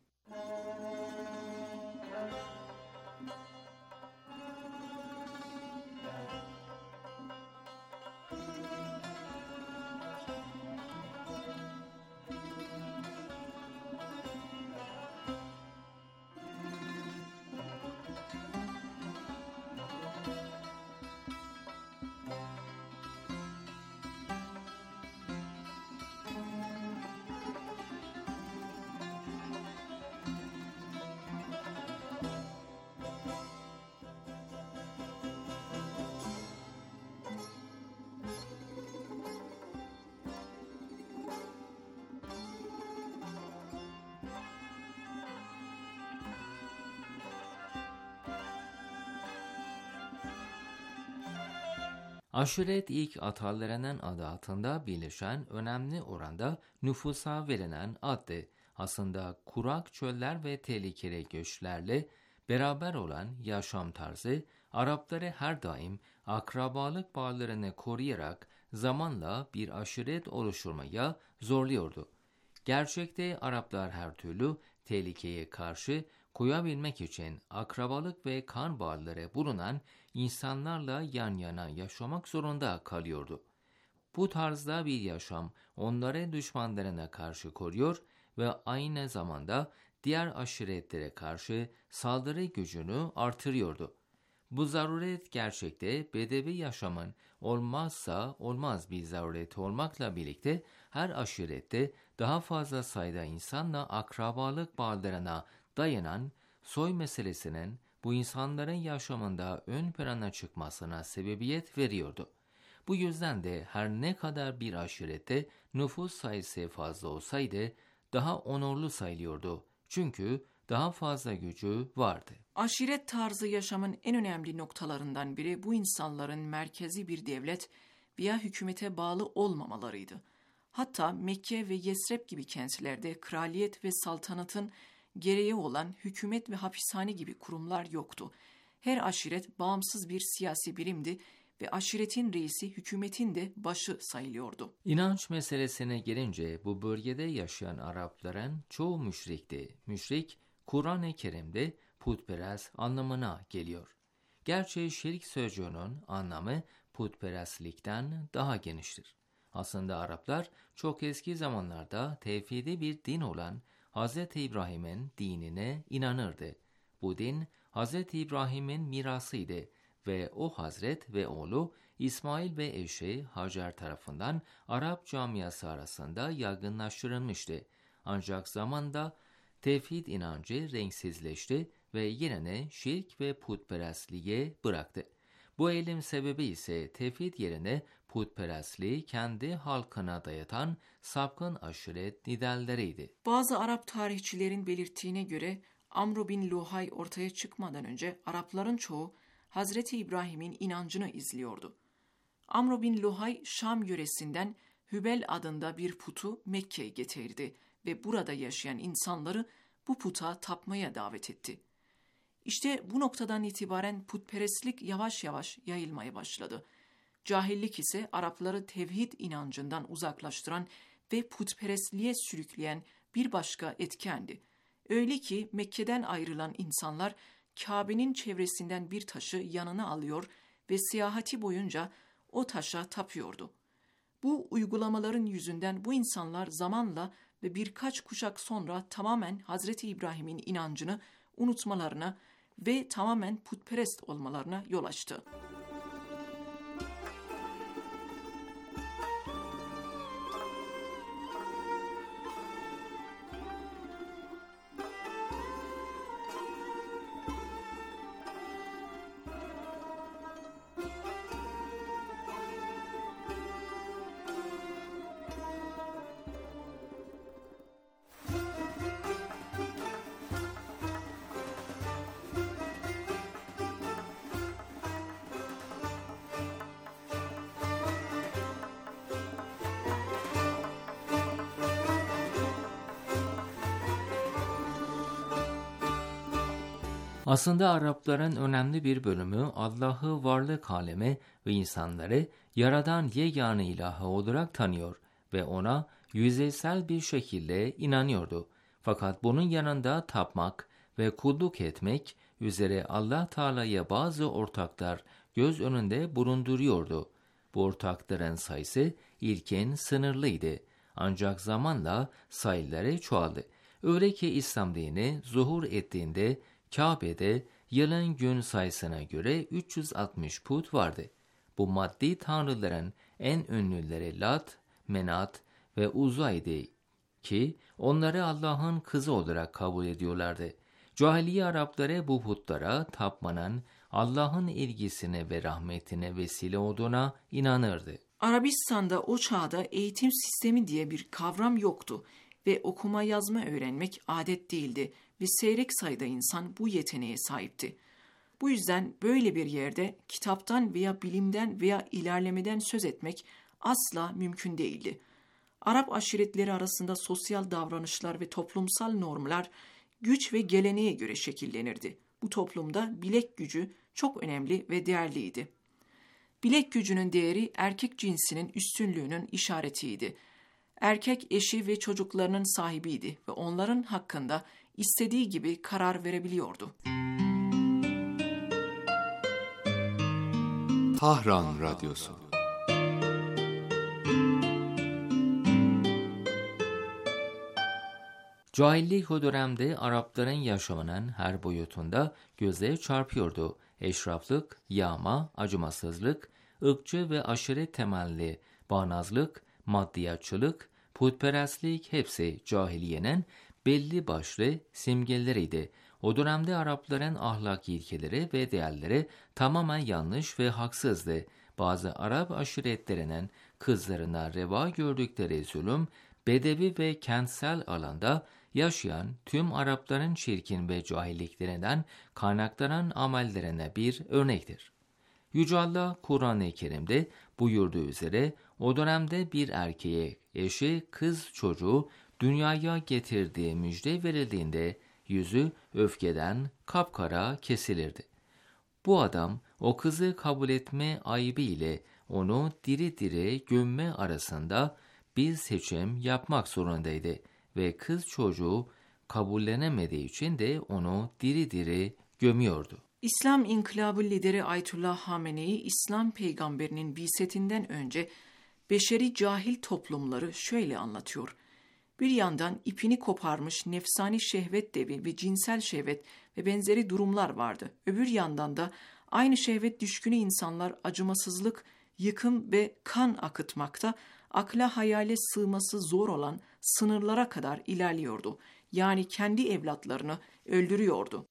Aşiret ilk atalarının adı altında birleşen önemli oranda nüfusa verilen addı. Aslında kurak çöller ve tehlikeli göçlerle beraber olan yaşam tarzı Arapları her daim akrabalık bağlarını koruyarak zamanla bir aşiret oluşturmaya zorluyordu. Gerçekte Araplar her türlü tehlikeye karşı koyabilmek için akrabalık ve kan bağları bulunan insanlarla yan yana yaşamak zorunda kalıyordu. Bu tarzda bir yaşam onları düşmanlarına karşı koruyor ve aynı zamanda diğer aşiretlere karşı saldırı gücünü artırıyordu. Bu zaruret gerçekte bedevi yaşamın olmazsa olmaz bir zaruret olmakla birlikte her aşirette daha fazla sayıda insanla akrabalık bağlarına dayanan soy meselesinin bu insanların yaşamında ön plana çıkmasına sebebiyet veriyordu. Bu yüzden de her ne kadar bir aşirette nüfus sayısı fazla olsaydı daha onurlu sayılıyordu. Çünkü daha fazla gücü vardı. Aşiret tarzı yaşamın en önemli noktalarından biri bu insanların merkezi bir devlet veya hükümete bağlı olmamalarıydı. Hatta Mekke ve Yesreb gibi kentlerde kraliyet ve saltanatın gereği olan hükümet ve hapishane gibi kurumlar yoktu. Her aşiret bağımsız bir siyasi birimdi ve aşiretin reisi hükümetin de başı sayılıyordu. İnanç meselesine gelince bu bölgede yaşayan Arapların çoğu müşrikti. Müşrik, Kur'an-ı Kerim'de putperest anlamına geliyor. Gerçi şirk sözcüğünün anlamı putperestlikten daha geniştir. Aslında Araplar çok eski zamanlarda tevhidi bir din olan Hz. İbrahim'in dinine inanırdı. Bu din Hz. İbrahim'in mirasıydı ve o Hazret ve oğlu İsmail ve eşi Hacer tarafından Arap camiası arasında yaygınlaştırılmıştı. Ancak zamanda tevhid inancı renksizleşti ve yerine şirk ve putperestliğe bıraktı. Bu eğilim sebebi ise tevhid yerine putperestliği kendi halkına dayatan sapkın aşiret liderleriydi. Bazı Arap tarihçilerin belirttiğine göre Amr bin Luhay ortaya çıkmadan önce Arapların çoğu Hazreti İbrahim'in inancını izliyordu. Amr bin Luhay Şam yöresinden Hübel adında bir putu Mekke'ye getirdi ve burada yaşayan insanları bu puta tapmaya davet etti. İşte bu noktadan itibaren putperestlik yavaş yavaş yayılmaya başladı. Cahillik ise Arapları tevhid inancından uzaklaştıran ve putperestliğe sürükleyen bir başka etkendi. Öyle ki Mekke'den ayrılan insanlar Kabe'nin çevresinden bir taşı yanına alıyor ve seyahati boyunca o taşa tapıyordu. Bu uygulamaların yüzünden bu insanlar zamanla ve birkaç kuşak sonra tamamen Hazreti İbrahim'in inancını unutmalarına ve tamamen putperest olmalarına yol açtı. Aslında Arapların önemli bir bölümü Allah'ı varlık alemi ve insanları yaradan yegane ilahı olarak tanıyor ve ona yüzeysel bir şekilde inanıyordu. Fakat bunun yanında tapmak ve kulluk etmek üzere Allah Teala'ya bazı ortaklar göz önünde bulunduruyordu. Bu ortakların sayısı ilkin sınırlıydı. Ancak zamanla sayıları çoğaldı. Öyle ki İslam dini zuhur ettiğinde Kabe'de yılın gün sayısına göre 360 put vardı. Bu maddi tanrıların en ünlüleri Lat, Menat ve Uza'ydı ki onları Allah'ın kızı olarak kabul ediyorlardı. Cahiliye Arapları bu putlara tapmanın Allah'ın ilgisine ve rahmetine vesile olduğuna inanırdı. Arabistan'da o çağda eğitim sistemi diye bir kavram yoktu ve okuma yazma öğrenmek adet değildi ve seyrek sayıda insan bu yeteneğe sahipti. Bu yüzden böyle bir yerde kitaptan veya bilimden veya ilerlemeden söz etmek asla mümkün değildi. Arap aşiretleri arasında sosyal davranışlar ve toplumsal normlar güç ve geleneğe göre şekillenirdi. Bu toplumda bilek gücü çok önemli ve değerliydi. Bilek gücünün değeri erkek cinsinin üstünlüğünün işaretiydi. Erkek eşi ve çocuklarının sahibiydi ve onların hakkında istediği gibi karar verebiliyordu. Tahran Radyosu. Cahillik o dönemde Arapların yaşamının her boyutunda göze çarpıyordu. Eşraflık, yağma, acımasızlık, ırkçı ve aşiret temelli bağnazlık, maddiyatçılık, putperestlik hepsi cahiliyenin belli başlı simgeleriydi. O dönemde Arapların ahlaki ilkeleri ve değerleri tamamen yanlış ve haksızdı. Bazı Arap aşiretlerinin kızlarına reva gördükleri zulüm, bedevi ve kentsel alanda yaşayan tüm Arapların çirkin ve cahilliklerinden kaynaklanan amellerine bir örnektir. Yüce Allah Kur'an-ı Kerim'de buyurduğu üzere o dönemde bir erkeğe eşi kız çocuğu dünyaya getirdiği müjde verildiğinde yüzü öfkeden kapkara kesilirdi. Bu adam o kızı kabul etme ayıbı ile onu diri diri gömme arasında bir seçim yapmak zorundaydı ve kız çocuğu kabullenemediği için de onu diri diri gömüyordu. İslam İnkılabı lideri Ayetullah Hamenei, İslam peygamberinin bi'setinden önce beşeri cahil toplumları şöyle anlatıyor. Bir yandan ipini koparmış nefsani şehvet devi ve cinsel şehvet ve benzeri durumlar vardı. Öbür yandan da aynı şehvet düşkünü insanlar acımasızlık, yıkım ve kan akıtmakta, akla hayale sığması zor olan sınırlara kadar ilerliyordu. Yani kendi evlatlarını öldürüyordu.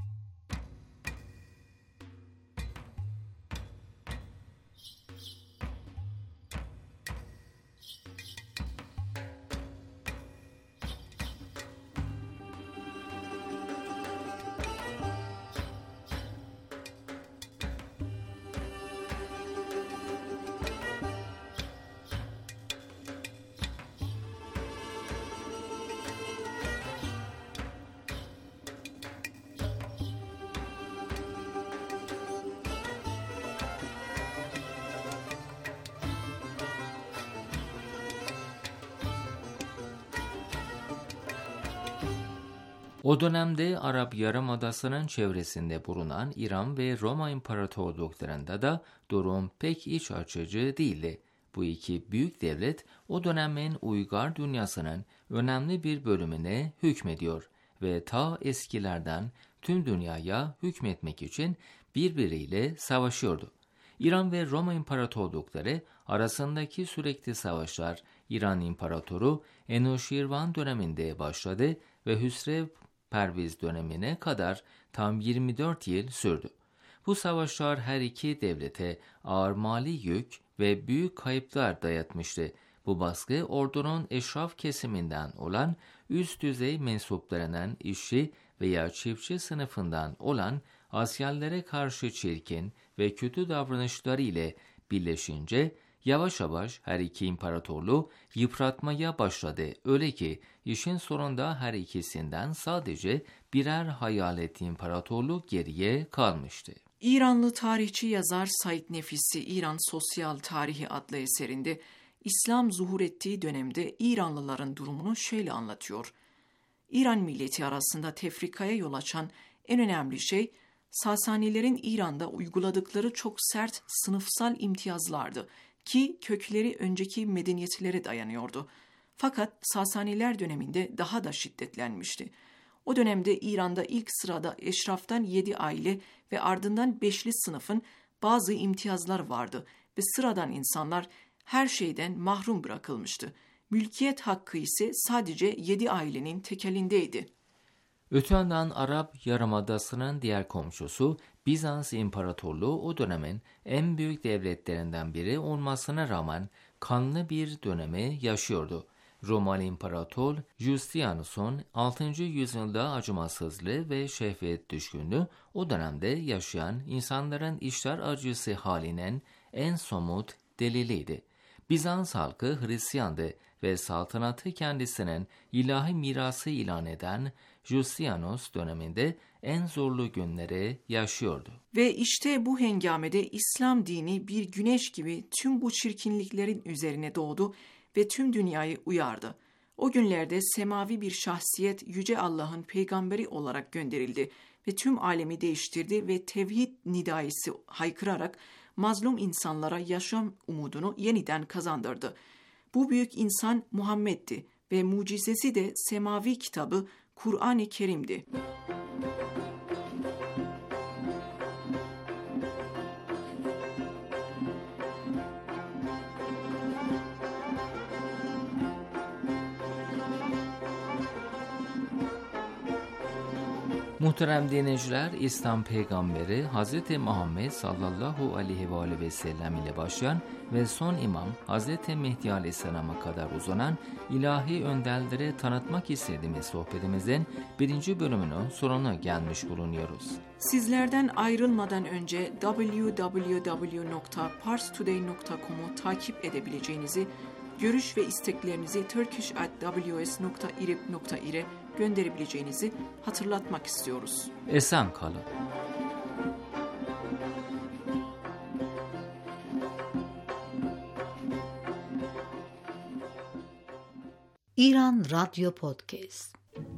O dönemde Arap Yarımadası'nın çevresinde bulunan İran ve Roma İmparatorluklarında da durum pek iç açıcı değildi. Bu iki büyük devlet o dönemin uygar dünyasının önemli bir bölümüne hükmediyor ve ta eskilerden tüm dünyaya hükmetmek için birbiriyle savaşıyordu. İran ve Roma İmparatorlukları arasındaki sürekli savaşlar İran İmparatoru Enuşirvan döneminde başladı ve Hüsrev Perviz dönemine kadar tam 24 yıl sürdü. Bu savaşlar her iki devlete ağır mali yük ve büyük kayıplar dayatmıştı. Bu baskı ordunun eşraf kesiminden olan üst düzey mensuplarının işçi veya çiftçi sınıfından olan asyallere karşı çirkin ve kötü davranışları ile birleşince yavaş yavaş her iki imparatorluğu yıpratmaya başladı. Öyle ki işin sonunda her ikisinden sadece birer hayalet imparatorluk geriye kalmıştı. İranlı tarihçi yazar Said Nefisi, İran Sosyal Tarihi adlı eserinde İslam zuhur ettiği dönemde İranlıların durumunu şöyle anlatıyor. İran milleti arasında tefrikaya yol açan en önemli şey, Sasanilerin İran'da uyguladıkları çok sert sınıfsal imtiyazlardı ki kökleri önceki medeniyetlere dayanıyordu. Fakat Sasaniler döneminde daha da şiddetlenmişti. O dönemde İran'da ilk sırada eşraftan 7 aile ve ardından 5'li sınıfın bazı imtiyazlar vardı ve sıradan insanlar her şeyden mahrum bırakılmıştı. Mülkiyet hakkı ise sadece 7 ailenin tekelindeydi. Öte yandan Arap Yarımadası'nın diğer komşusu Bizans İmparatorluğu o dönemin en büyük devletlerinden biri olmasına rağmen kanlı bir dönemi yaşıyordu. Romalı İmparator Justinianus'un 6. yüzyılda acımasızlığı ve şehvet düşkünlüğü o dönemde yaşayan insanların işler acısı halinin en somut deliliydi. Bizans halkı Hristiyandı ve saltanatı kendisinin ilahi mirası ilan eden Justinianus döneminde en zorlu günleri yaşıyordu. Ve işte bu hengamede İslam dini bir güneş gibi tüm bu çirkinliklerin üzerine doğdu ve tüm dünyayı uyardı. O günlerde semavi bir şahsiyet Yüce Allah'ın peygamberi olarak gönderildi ve tüm alemi değiştirdi ve tevhid nidaisi haykırarak mazlum insanlara yaşam umudunu yeniden kazandırdı. Bu büyük insan Muhammed'di ve mucizesi de semavi kitabı Kur'an-ı Kerim'di. Muhterem dinleyiciler, İslam peygamberi Hz. Muhammed sallallahu aleyhi ve aleyhi ve sellem ile başlayan ve son imam Hz. Mehdi aleyhisselama kadar uzanan ilahi önderleri tanıtmak istediğimiz sohbetimizin 1. bölümünün sonuna gelmiş bulunuyoruz. Sizlerden ayrılmadan önce www.parstoday.com'u takip edebileceğinizi, görüş ve isteklerinizi turkish@ws.irib.ir'e gönderebileceğinizi hatırlatmak istiyoruz. Esen kalın. İran Radyo Podcast.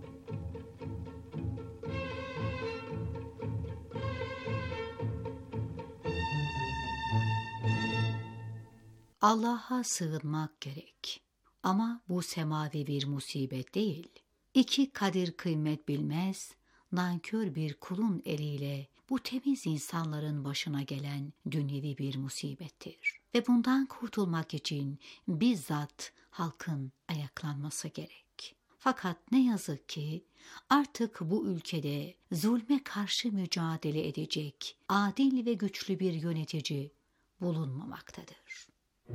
Allah'a sığınmak gerek. Ama bu semavi bir musibet değil. İki kadir kıymet bilmez, nankör bir kulun eliyle bu temiz insanların başına gelen dünyevi bir musibettir. Ve bundan kurtulmak için bizzat halkın ayaklanması gerek. Fakat ne yazık ki artık bu ülkede zulme karşı mücadele edecek adil ve güçlü bir yönetici bulunmamaktadır.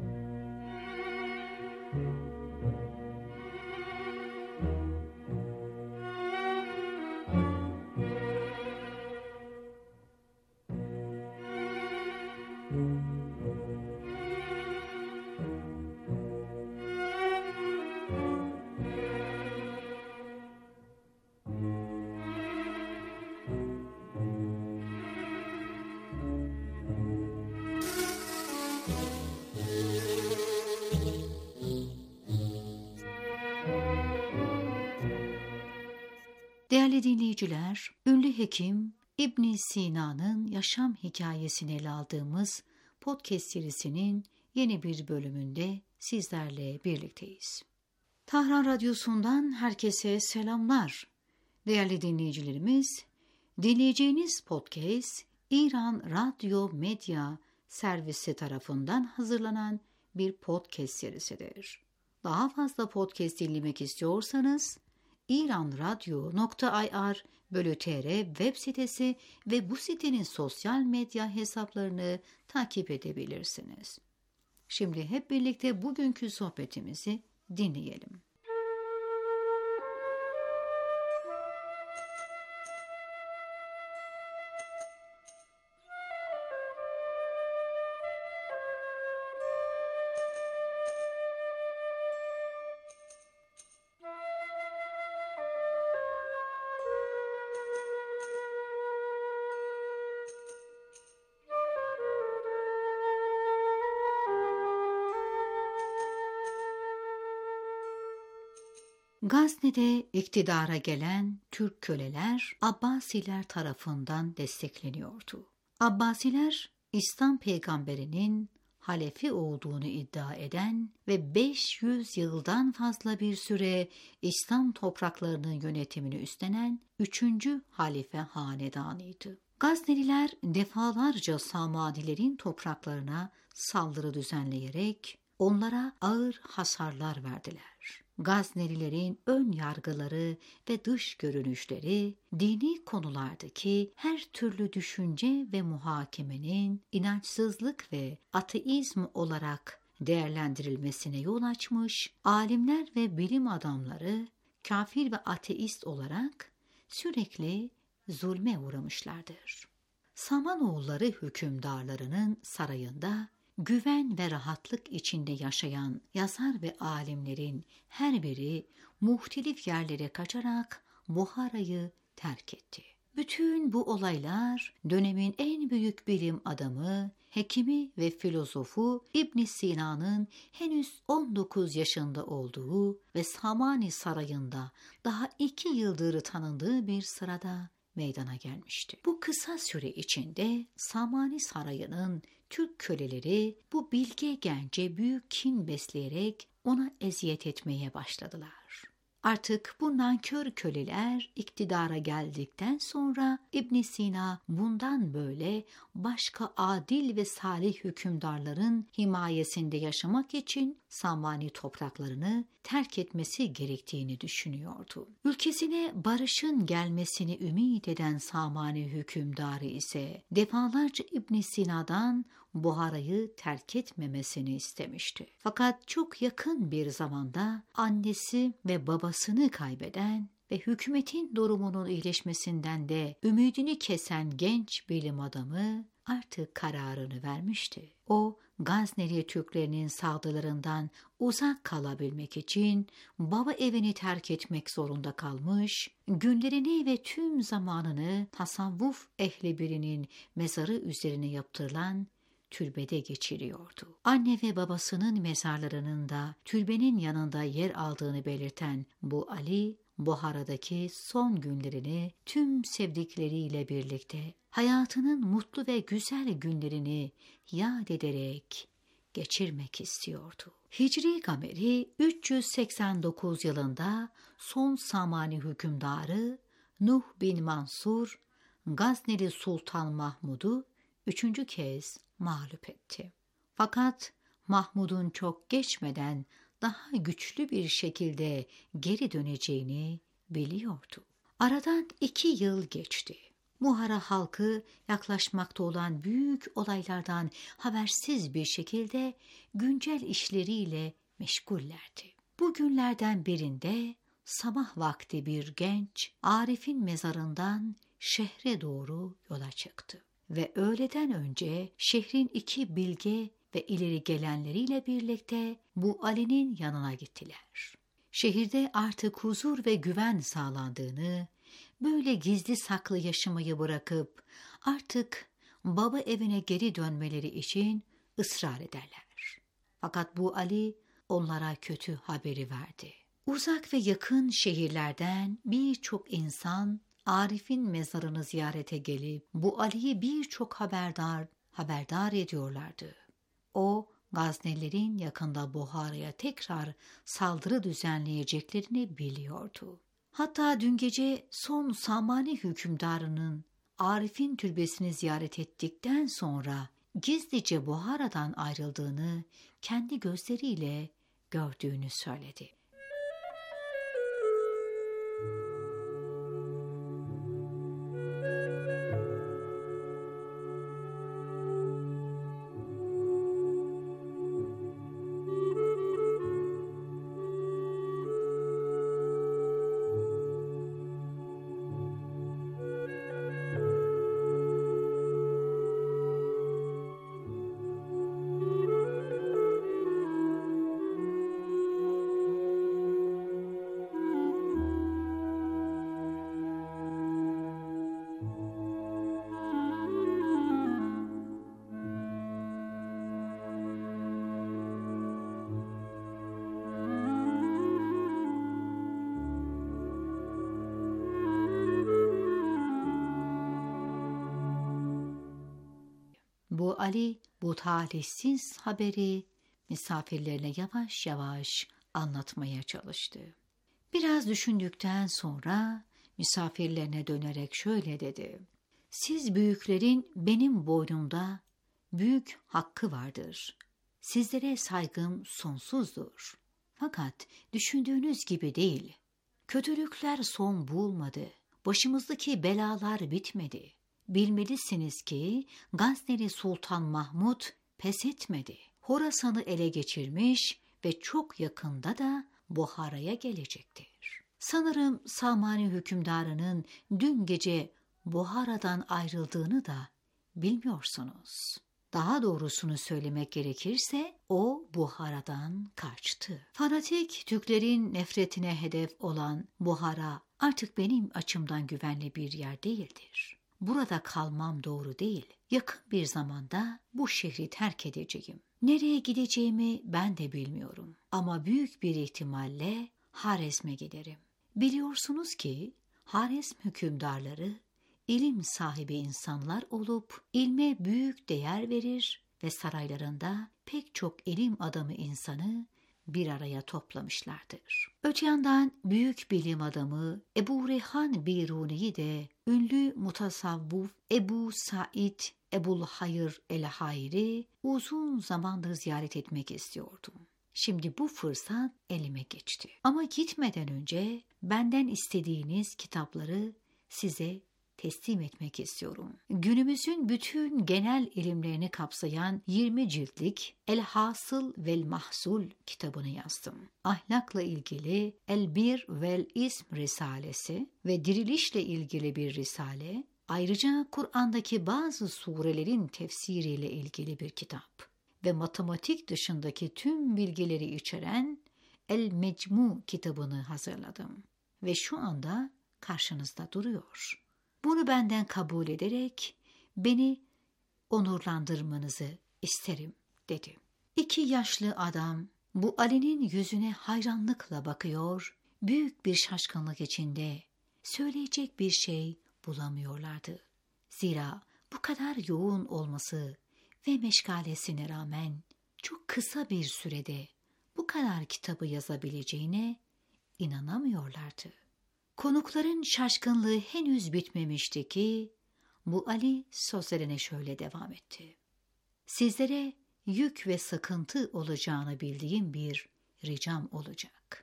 Değerli dinleyiciler, ünlü hekim İbn Sina'nın yaşam hikayesini ele aldığımız podcast serisinin yeni bir bölümünde sizlerle birlikteyiz. Tahran Radyosu'ndan herkese selamlar. Değerli dinleyicilerimiz, dinleyeceğiniz podcast İran Radyo Medya Servisi tarafından hazırlanan bir podcast serisidir. Daha fazla podcast dinlemek istiyorsanız iranradyo.ir/tr web sitesi ve bu sitenin sosyal medya hesaplarını takip edebilirsiniz. Şimdi hep birlikte bugünkü sohbetimizi dinleyelim. Gazne'de iktidara gelen Türk köleler Abbasiler tarafından destekleniyordu. Abbasiler, İslam peygamberinin halefi olduğunu iddia eden ve 500 yıldan fazla bir süre İslam topraklarının yönetimini üstlenen 3. halife hanedanıydı. Gazneliler defalarca Samanilerin topraklarına saldırı düzenleyerek onlara ağır hasarlar verdiler. Gaznelilerin ön yargıları ve dış görünüşleri, dini konulardaki her türlü düşünce ve muhakemenin inançsızlık ve ateizm olarak değerlendirilmesine yol açmış, alimler ve bilim adamları kafir ve ateist olarak sürekli zulme uğramışlardır. Samanoğulları hükümdarlarının sarayında güven ve rahatlık içinde yaşayan yazar ve alimlerin her biri muhtelif yerlere kaçarak Buhara'yı terk etti. Bütün bu olaylar dönemin en büyük bilim adamı, hekimi ve filozofu İbn Sina'nın henüz 19 yaşında olduğu ve Samani Sarayı'nda daha 2 yıldır tanındığı bir sırada meydana gelmişti. Bu kısa süre içinde Samani Sarayı'nın Türk köleleri bu bilge gence büyük kin besleyerek ona eziyet etmeye başladılar. Artık bu nankör köleler iktidara geldikten sonra İbn Sina bundan böyle başka adil ve salih hükümdarların himayesinde yaşamak için Samani topraklarını terk etmesi gerektiğini düşünüyordu. Ülkesine barışın gelmesini ümit eden Samani hükümdarı ise defalarca İbn Sina'dan Buhara'yı terk etmemesini istemişti. Fakat çok yakın bir zamanda annesi ve babasını kaybeden ve hükümetin durumunun iyileşmesinden de ümidini kesen genç bilim adamı artık kararını vermişti. O, Gazneli Türklerinin saldırılarından uzak kalabilmek için baba evini terk etmek zorunda kalmış, günlerini ve tüm zamanını tasavvuf ehli birinin mezarı üzerine yaptırılan türbede geçiriyordu. Anne ve babasının mezarlarının da türbenin yanında yer aldığını belirten bu Ali, Buhara'daki son günlerini tüm sevdikleriyle birlikte hayatının mutlu ve güzel günlerini yad ederek geçirmek istiyordu. Hicri kameri 389 yılında son Samani hükümdarı Nuh bin Mansur, Gazneli Sultan Mahmud'u 3. kez mağlup etti. Fakat Mahmud'un çok geçmeden daha güçlü bir şekilde geri döneceğini biliyordu. Aradan 2 yıl geçti. Buhara halkı yaklaşmakta olan büyük olaylardan habersiz bir şekilde güncel işleriyle meşgullerdi. Bu günlerden birinde sabah vakti bir genç Arif'in mezarından şehre doğru yola çıktı. Ve öğleden önce şehrin 2 bilge ve ileri gelenleriyle birlikte bu Ali'nin yanına gittiler. Şehirde artık huzur ve güven sağlandığını, böyle gizli saklı yaşamayı bırakıp artık baba evine geri dönmeleri için ısrar ederler. Fakat bu Ali onlara kötü haberi verdi. Uzak ve yakın şehirlerden birçok insan Arif'in mezarını ziyarete gelip bu Ali'yi birçok haberdar ediyorlardı. O, Gaznelilerin yakında Buhara'ya tekrar saldırı düzenleyeceklerini biliyordu. Hatta dün gece son Samani hükümdarının Arif'in türbesini ziyaret ettikten sonra gizlice Buhara'dan ayrıldığını kendi gözleriyle gördüğünü söyledi. Bu Ali bu talihsiz haberi misafirlerine yavaş yavaş anlatmaya çalıştı. Biraz düşündükten sonra misafirlerine dönerek şöyle dedi: "Siz büyüklerin benim boynumda büyük hakkı vardır. Sizlere saygım sonsuzdur. Fakat düşündüğünüz gibi değil. Kötülükler son bulmadı. Başımızdaki belalar bitmedi. Bilmelisiniz ki Gazneli Sultan Mahmud pes etmedi. Horasan'ı ele geçirmiş ve çok yakında da Buhara'ya gelecektir. Sanırım Samani hükümdarının dün gece Buhara'dan ayrıldığını da bilmiyorsunuz. Daha doğrusunu söylemek gerekirse o Buhara'dan kaçtı. Fanatik Türklerin nefretine hedef olan Buhara artık benim açımdan güvenli bir yer değildir. Burada kalmam doğru değil. Yakın bir zamanda bu şehri terk edeceğim. Nereye gideceğimi ben de bilmiyorum. Ama büyük bir ihtimalle Harezm'e giderim. Biliyorsunuz ki Harezm hükümdarları ilim sahibi insanlar olup ilme büyük değer verir ve saraylarında pek çok ilim adamı insanı bir araya toplamışlardır. Öte yandan büyük bilim adamı Ebu Reyhan Biruni'yi de ünlü mutasavvuf Ebu Said Ebul Hayr el-Hayri uzun zamandır ziyaret etmek istiyordum. Şimdi bu fırsat elime geçti. Ama gitmeden önce benden istediğiniz kitapları size teslim etmek istiyorum. Günümüzün bütün genel ilimlerini kapsayan 20 ciltlik El-Hasıl vel Mahsul kitabını yazdım. Ahlakla ilgili El-Bir vel İsm Risalesi ve dirilişle ilgili bir risale, ayrıca Kur'an'daki bazı surelerin tefsiriyle ilgili bir kitap ve matematik dışındaki tüm bilgileri içeren El-Mecmu kitabını hazırladım ve şu anda karşınızda duruyor. Bunu benden kabul ederek beni onurlandırmanızı isterim dedi. 2 yaşlı adam bu Ali'nin yüzüne hayranlıkla bakıyor, büyük bir şaşkınlık içinde söyleyecek bir şey bulamıyorlardı. Zira bu kadar yoğun olması ve meşgalesine rağmen çok kısa bir sürede bu kadar kitabı yazabileceğine inanamıyorlardı. Konukların şaşkınlığı henüz bitmemişti ki bu Ali sözlerine şöyle devam etti. Sizlere yük ve sıkıntı olacağını bildiğim bir ricam olacak.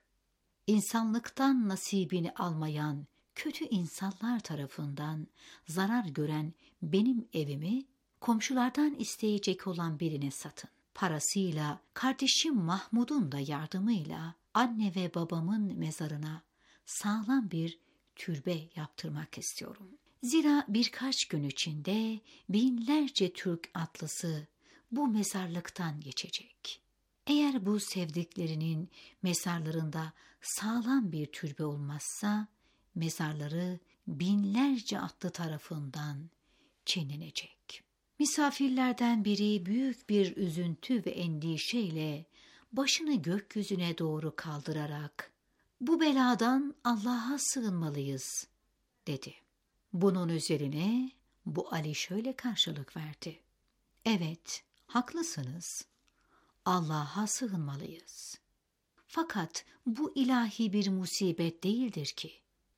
İnsanlıktan nasibini almayan kötü insanlar tarafından zarar gören benim evimi komşulardan isteyecek olan birine satın. Parasıyla kardeşim Mahmud'un da yardımıyla anne ve babamın mezarına sağlam bir türbe yaptırmak istiyorum. Zira birkaç gün içinde binlerce Türk atlısı bu mezarlıktan geçecek. Eğer bu sevdiklerinin mezarlarında sağlam bir türbe olmazsa, mezarları binlerce atlı tarafından çiğnenecek. Misafirlerden biri büyük bir üzüntü ve endişeyle başını gökyüzüne doğru kaldırarak "Bu beladan Allah'a sığınmalıyız," dedi. Bunun üzerine bu Ali şöyle karşılık verdi. "Evet, haklısınız. Allah'a sığınmalıyız. Fakat bu ilahi bir musibet değildir ki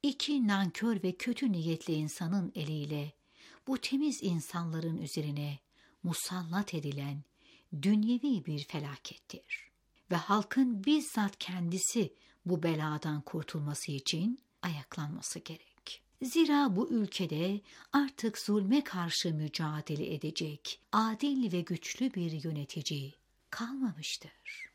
2 nankör ve kötü niyetli insanın eliyle bu temiz insanların üzerine musallat edilen dünyevi bir felakettir. Ve halkın bizzat kendisi bu beladan kurtulması için ayaklanması gerek. Zira bu ülkede artık zulme karşı mücadele edecek adil ve güçlü bir yönetici kalmamıştır."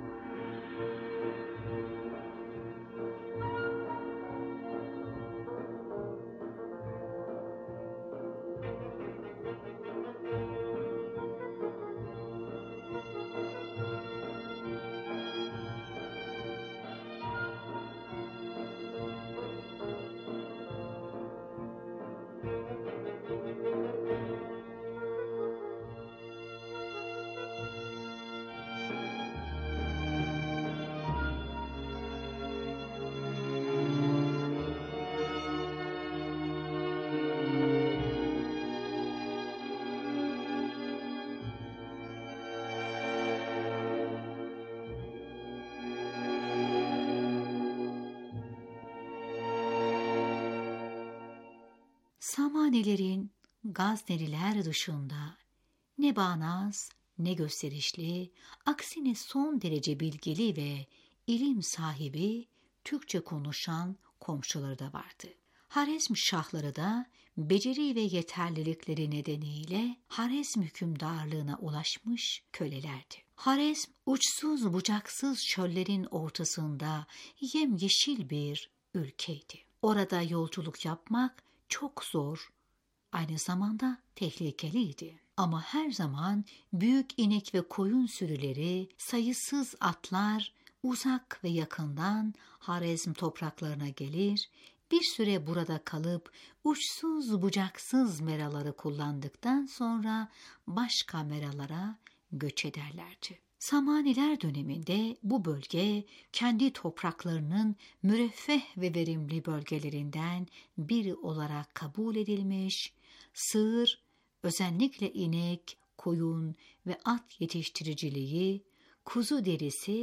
Samanilerin Gazneliler dışında ne bağnaz ne gösterişli, aksine son derece bilgili ve ilim sahibi Türkçe konuşan komşuları da vardı. Harezm şahları da beceri ve yeterlilikleri nedeniyle Harezm hükümdarlığına ulaşmış kölelerdi. Harezm uçsuz bucaksız çöllerin ortasında yemyeşil bir ülkeydi. Orada yolculuk yapmak çok zor, aynı zamanda tehlikeliydi. Ama her zaman büyük inek ve koyun sürüleri, sayısız atlar uzak ve yakından Harezm topraklarına gelir, bir süre burada kalıp uçsuz bucaksız meraları kullandıktan sonra başka meralara göç ederlerdi. Samaniler döneminde bu bölge kendi topraklarının müreffeh ve verimli bölgelerinden biri olarak kabul edilmiş, sığır, özellikle inek, koyun ve at yetiştiriciliği, kuzu derisi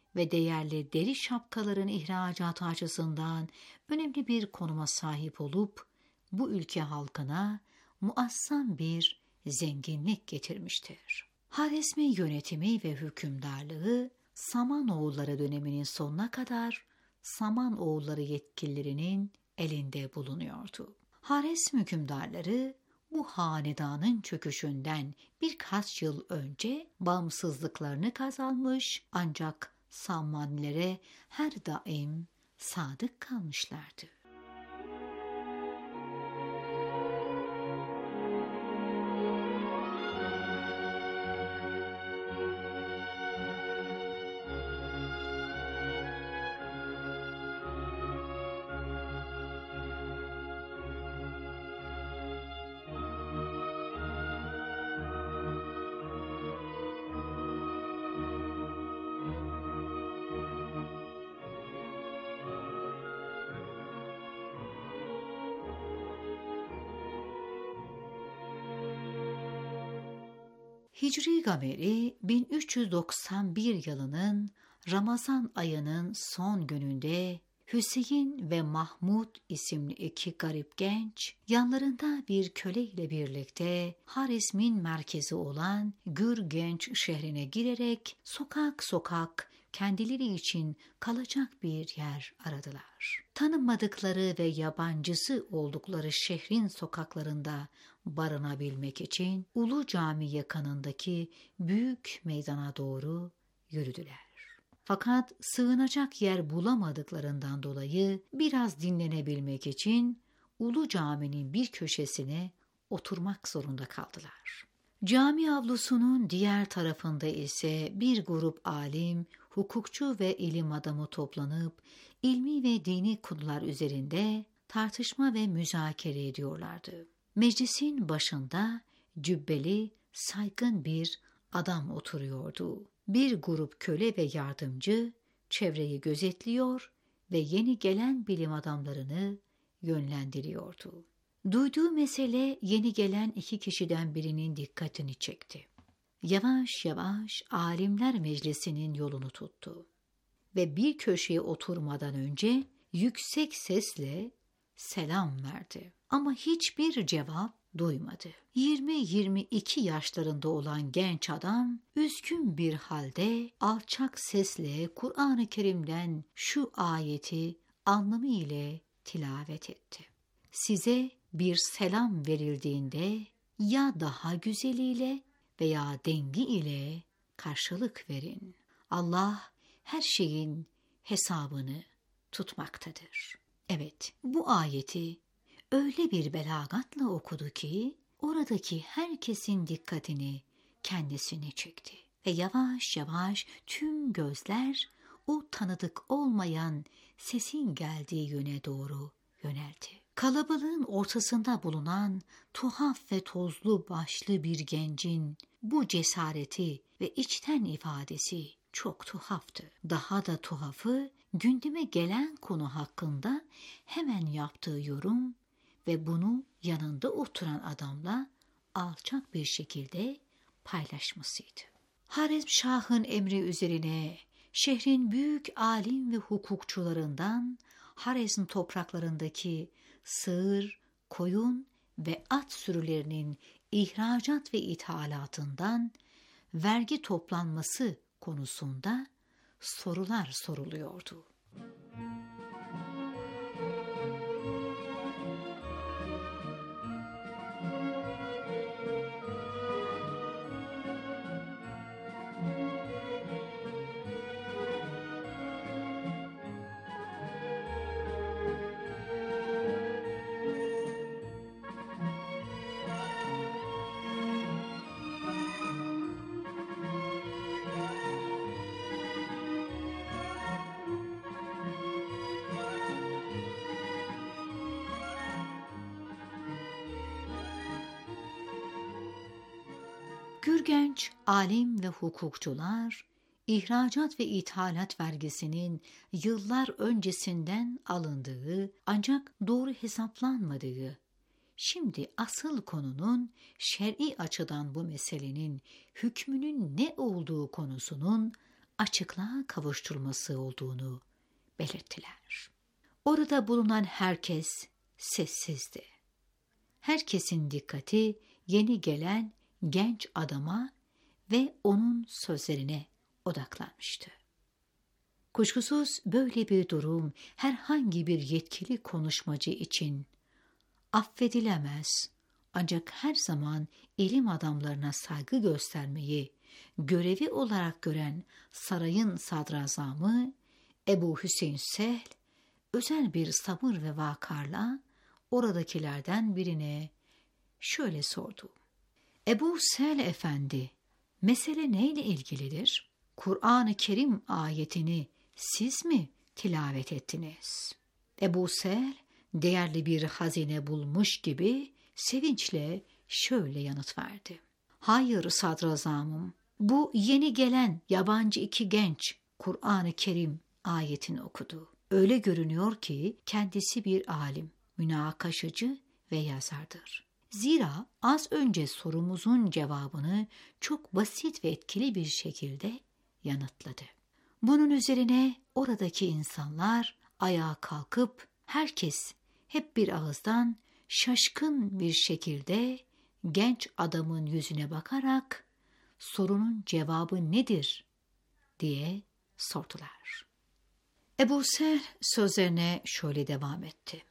ve değerli deri şapkaların ihracatı açısından önemli bir konuma sahip olup bu ülke halkına muazzam bir zenginlik getirmiştir. Harizmi yönetimi ve hükümdarlığı Samanoğulları döneminin sonuna kadar Samanoğulları yetkililerinin elinde bulunuyordu. Harizm hükümdarları bu hanedanın çöküşünden birkaç yıl önce bağımsızlıklarını kazanmış ancak Samanilere her daim sadık kalmışlardı. Hicri Gameri 1391 yılının Ramazan ayının son gününde Hüseyin ve Mahmud isimli iki garip genç yanlarında bir köle ile birlikte Harizm'in merkezi olan Gürgenç şehrine girerek sokak sokak kendileri için kalacak bir yer aradılar. Tanınmadıkları ve yabancısı oldukları şehrin sokaklarında barınabilmek için Ulu Cami yakınındaki büyük meydana doğru yürüdüler. Fakat sığınacak yer bulamadıklarından dolayı biraz dinlenebilmek için Ulu Cami'nin bir köşesine oturmak zorunda kaldılar. Cami avlusunun diğer tarafında ise bir grup alim, hukukçu ve ilim adamı toplanıp ilmi ve dini konular üzerinde tartışma ve müzakere ediyorlardı. Meclisin başında cübbeli, saygın bir adam oturuyordu. Bir grup köle ve yardımcı çevreyi gözetliyor ve yeni gelen bilim adamlarını yönlendiriyordu. Duyduğu mesele yeni gelen iki kişiden birinin dikkatini çekti. Yavaş yavaş alimler meclisinin yolunu tuttu ve bir köşeye oturmadan önce yüksek sesle selam verdi. Ama hiçbir cevap duymadı. 20-22 yaşlarında olan genç adam üzgün bir halde alçak sesle Kur'an-ı Kerim'den şu ayeti anlamı ile tilavet etti. Size bir selam verildiğinde ya daha güzeliyle veya dengi ile karşılık verin. Allah her şeyin hesabını tutmaktadır. Evet, bu ayeti öyle bir belagatla okudu ki oradaki herkesin dikkatini kendisine çekti. Ve yavaş yavaş tüm gözler o tanıdık olmayan sesin geldiği yöne doğru yöneldi. Kalabalığın ortasında bulunan tuhaf ve tozlu başlı bir gencin bu cesareti ve içten ifadesi çok tuhaftı. Daha da tuhafı gündeme gelen konu hakkında hemen yaptığı yorum ve bunu yanında oturan adamla alçak bir şekilde paylaşmasıydı. Harizm Şah'ın emri üzerine şehrin büyük alim ve hukukçularından Harizm topraklarındaki sığır, koyun ve at sürülerinin ihracat ve ithalatından vergi toplanması konusunda sorular soruluyordu. Gürgenç alim ve hukukçular, ihracat ve ithalat vergisinin yıllar öncesinden alındığı ancak doğru hesaplanmadığı, şimdi asıl konunun şer'i açıdan bu meselenin hükmünün ne olduğu konusunun açıklığa kavuşturması olduğunu belirttiler. Orada bulunan herkes sessizdi. Herkesin dikkati yeni gelen genç adama ve onun sözlerine odaklanmıştı. Kuşkusuz böyle bir durum herhangi bir yetkili konuşmacı için affedilemez, ancak her zaman ilim adamlarına saygı göstermeyi görevi olarak gören sarayın sadrazamı Ebu Hüseyin Sehl, özel bir sabır ve vakarla oradakilerden birine şöyle sordu. Ebu Sehl Efendi, mesele neyle ilgilidir? Kur'an-ı Kerim ayetini siz mi tilavet ettiniz? Ebu Sehl, değerli bir hazine bulmuş gibi sevinçle şöyle yanıt verdi. Hayır sadrazamım, bu yeni gelen yabancı iki genç Kur'an-ı Kerim ayetini okudu. Öyle görünüyor ki kendisi bir alim, münakaşacı ve yazardır. Zira az önce sorumuzun cevabını çok basit ve etkili bir şekilde yanıtladı. Bunun üzerine oradaki insanlar ayağa kalkıp herkes hep bir ağızdan şaşkın bir şekilde genç adamın yüzüne bakarak sorunun cevabı nedir diye sordular. Ebu Sehl sözlerine şöyle devam etti.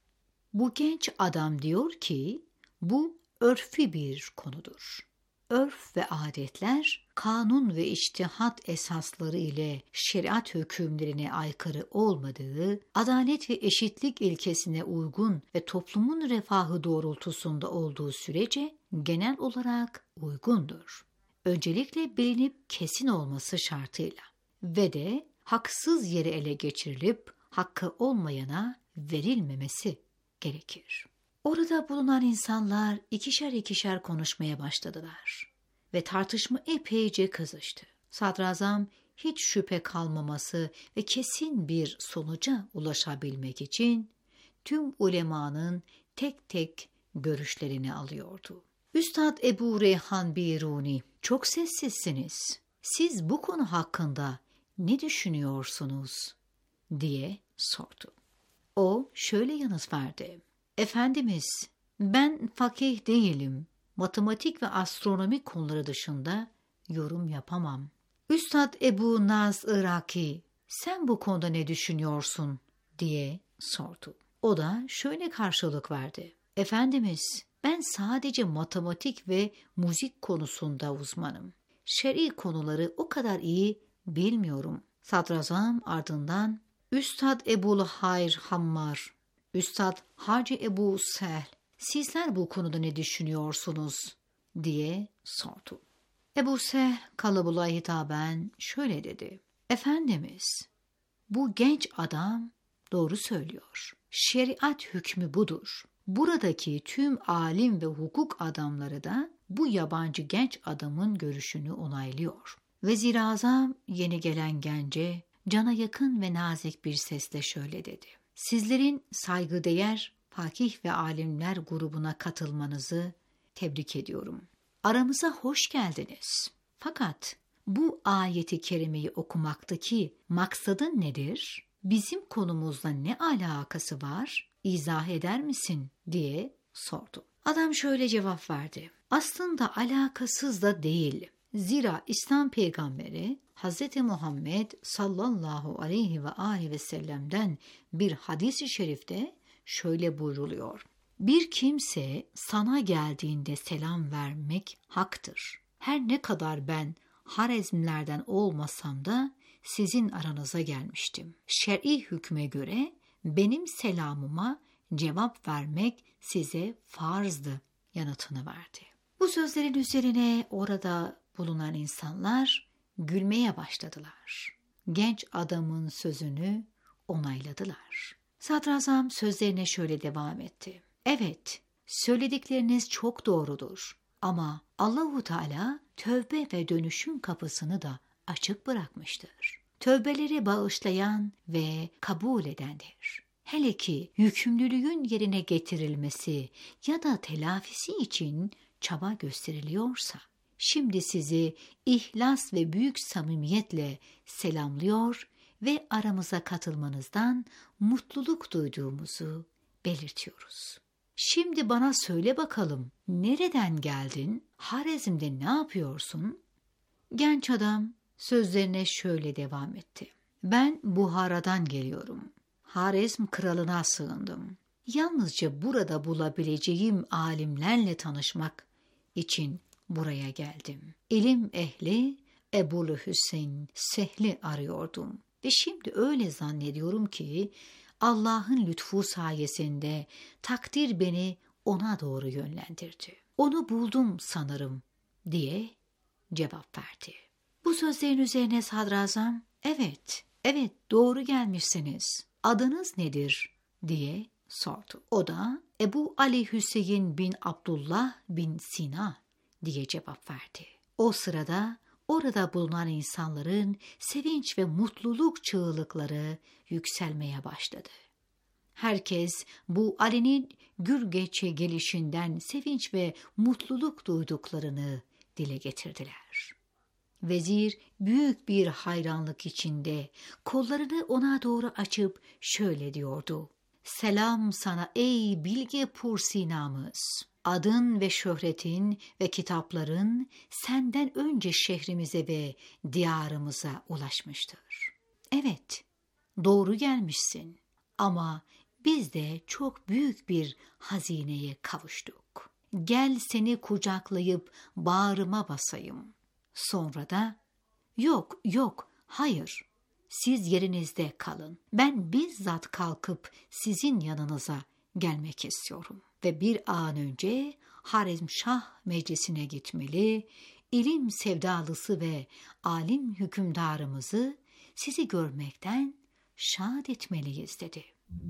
Bu genç adam diyor ki bu örfi bir konudur. Örf ve adetler kanun ve içtihat esasları ile şeriat hükümlerine aykırı olmadığı, adalet ve eşitlik ilkesine uygun ve toplumun refahı doğrultusunda olduğu sürece genel olarak uygundur. Öncelikle bilinip kesin olması şartıyla ve de haksız yere ele geçirilip hakkı olmayana verilmemesi gerekir. Orada bulunan insanlar ikişer ikişer konuşmaya başladılar ve tartışma epeyce kızıştı. Sadrazam hiç şüphe kalmaması ve kesin bir sonuca ulaşabilmek için tüm ulemanın tek tek görüşlerini alıyordu. Üstad Ebu Reyhan Biruni, çok sessizsiniz. Siz bu konu hakkında ne düşünüyorsunuz diye sordu. O şöyle yanıt verdi. Efendimiz, ben fakih değilim. Matematik ve astronomi konuları dışında yorum yapamam. Üstad Ebu Naz Iraki, sen bu konuda ne düşünüyorsun diye sordu. O da şöyle karşılık verdi. Efendimiz, ben sadece matematik ve müzik konusunda uzmanım. Şer'i konuları o kadar iyi bilmiyorum. Sadrazam ardından Üstad Ebu'l Hayr Hammar, Üstad Hacı Ebu Sehl, sizler bu konuda ne düşünüyorsunuz diye sordu. Ebu Sehl kalabalığa hitaben şöyle dedi. Efendimiz, bu genç adam doğru söylüyor. Şeriat hükmü budur. Buradaki tüm alim ve hukuk adamları da bu yabancı genç adamın görüşünü onaylıyor. Vezir-i Azam yeni gelen gence cana yakın ve nazik bir sesle şöyle dedi. Sizlerin saygıdeğer fakih ve alimler grubuna katılmanızı tebrik ediyorum. Aramıza hoş geldiniz. Fakat bu ayeti kerimeyi okumaktaki maksadın nedir? Bizim konumuzla ne alakası var? İzah eder misin diye sordu. Adam şöyle cevap verdi. Aslında alakasız da değil. Zira İslam peygamberi Hz. Muhammed sallallahu aleyhi ve sellem'den bir hadis-i şerifte şöyle buyruluyor. Bir kimse sana geldiğinde selam vermek haktır. Her ne kadar ben Harezmlerden olmasam da sizin aranıza gelmiştim. Şer'i hükme göre benim selamıma cevap vermek size farzdı yanıtını verdi. Bu sözlerin üzerine orada bulunan insanlar gülmeye başladılar. Genç adamın sözünü onayladılar. Sadrazam sözlerine şöyle devam etti. Evet, söyledikleriniz çok doğrudur ama Allahu Teala tövbe ve dönüşüm kapısını da açık bırakmıştır. Tövbeleri bağışlayan ve kabul edendir. Hele ki yükümlülüğün yerine getirilmesi ya da telafisi için çaba gösteriliyorsa, şimdi sizi ihlas ve büyük samimiyetle selamlıyor ve aramıza katılmanızdan mutluluk duyduğumuzu belirtiyoruz. Şimdi bana söyle bakalım, nereden geldin? Harezm'de ne yapıyorsun? Genç adam sözlerine şöyle devam etti. Ben Buhara'dan geliyorum. Harezm kralına sığındım. Yalnızca burada bulabileceğim alimlerle tanışmak için buraya geldim. İlim ehli Ebu'l Hüseyin Sehl'i arıyordum. Ve şimdi öyle zannediyorum ki Allah'ın lütfu sayesinde takdir beni ona doğru yönlendirdi. Onu buldum sanırım diye cevap verdi. Bu sözlerin üzerine sadrazam, evet doğru gelmişsiniz. Adınız nedir diye sordu. O da Ebu Ali Hüseyin bin Abdullah bin Sina diye cevap verdi. O sırada orada bulunan insanların sevinç ve mutluluk çığlıkları yükselmeye başladı. Herkes bu Ali'nin gürgeçe gelişinden sevinç ve mutluluk duyduklarını dile getirdiler. Vezir büyük bir hayranlık içinde kollarını ona açıp açıp şöyle diyordu. Selam sana ey bilge Pursinamız. Adın ve şöhretin ve kitapların senden önce şehrimize ve diyarımıza ulaşmıştır. Evet, doğru gelmişsin ama biz de çok büyük bir hazineye kavuştuk. Gel seni kucaklayıp bağrıma basayım. Sonra da yok, hayır, siz yerinizde kalın. Ben bizzat kalkıp sizin yanınıza gelmek istiyorum. Ve bir an önce Harezmşah meclisine gitmeli, ilim sevdalısı ve alim hükümdarımızı sizi görmekten şad etmeliyiz dedi.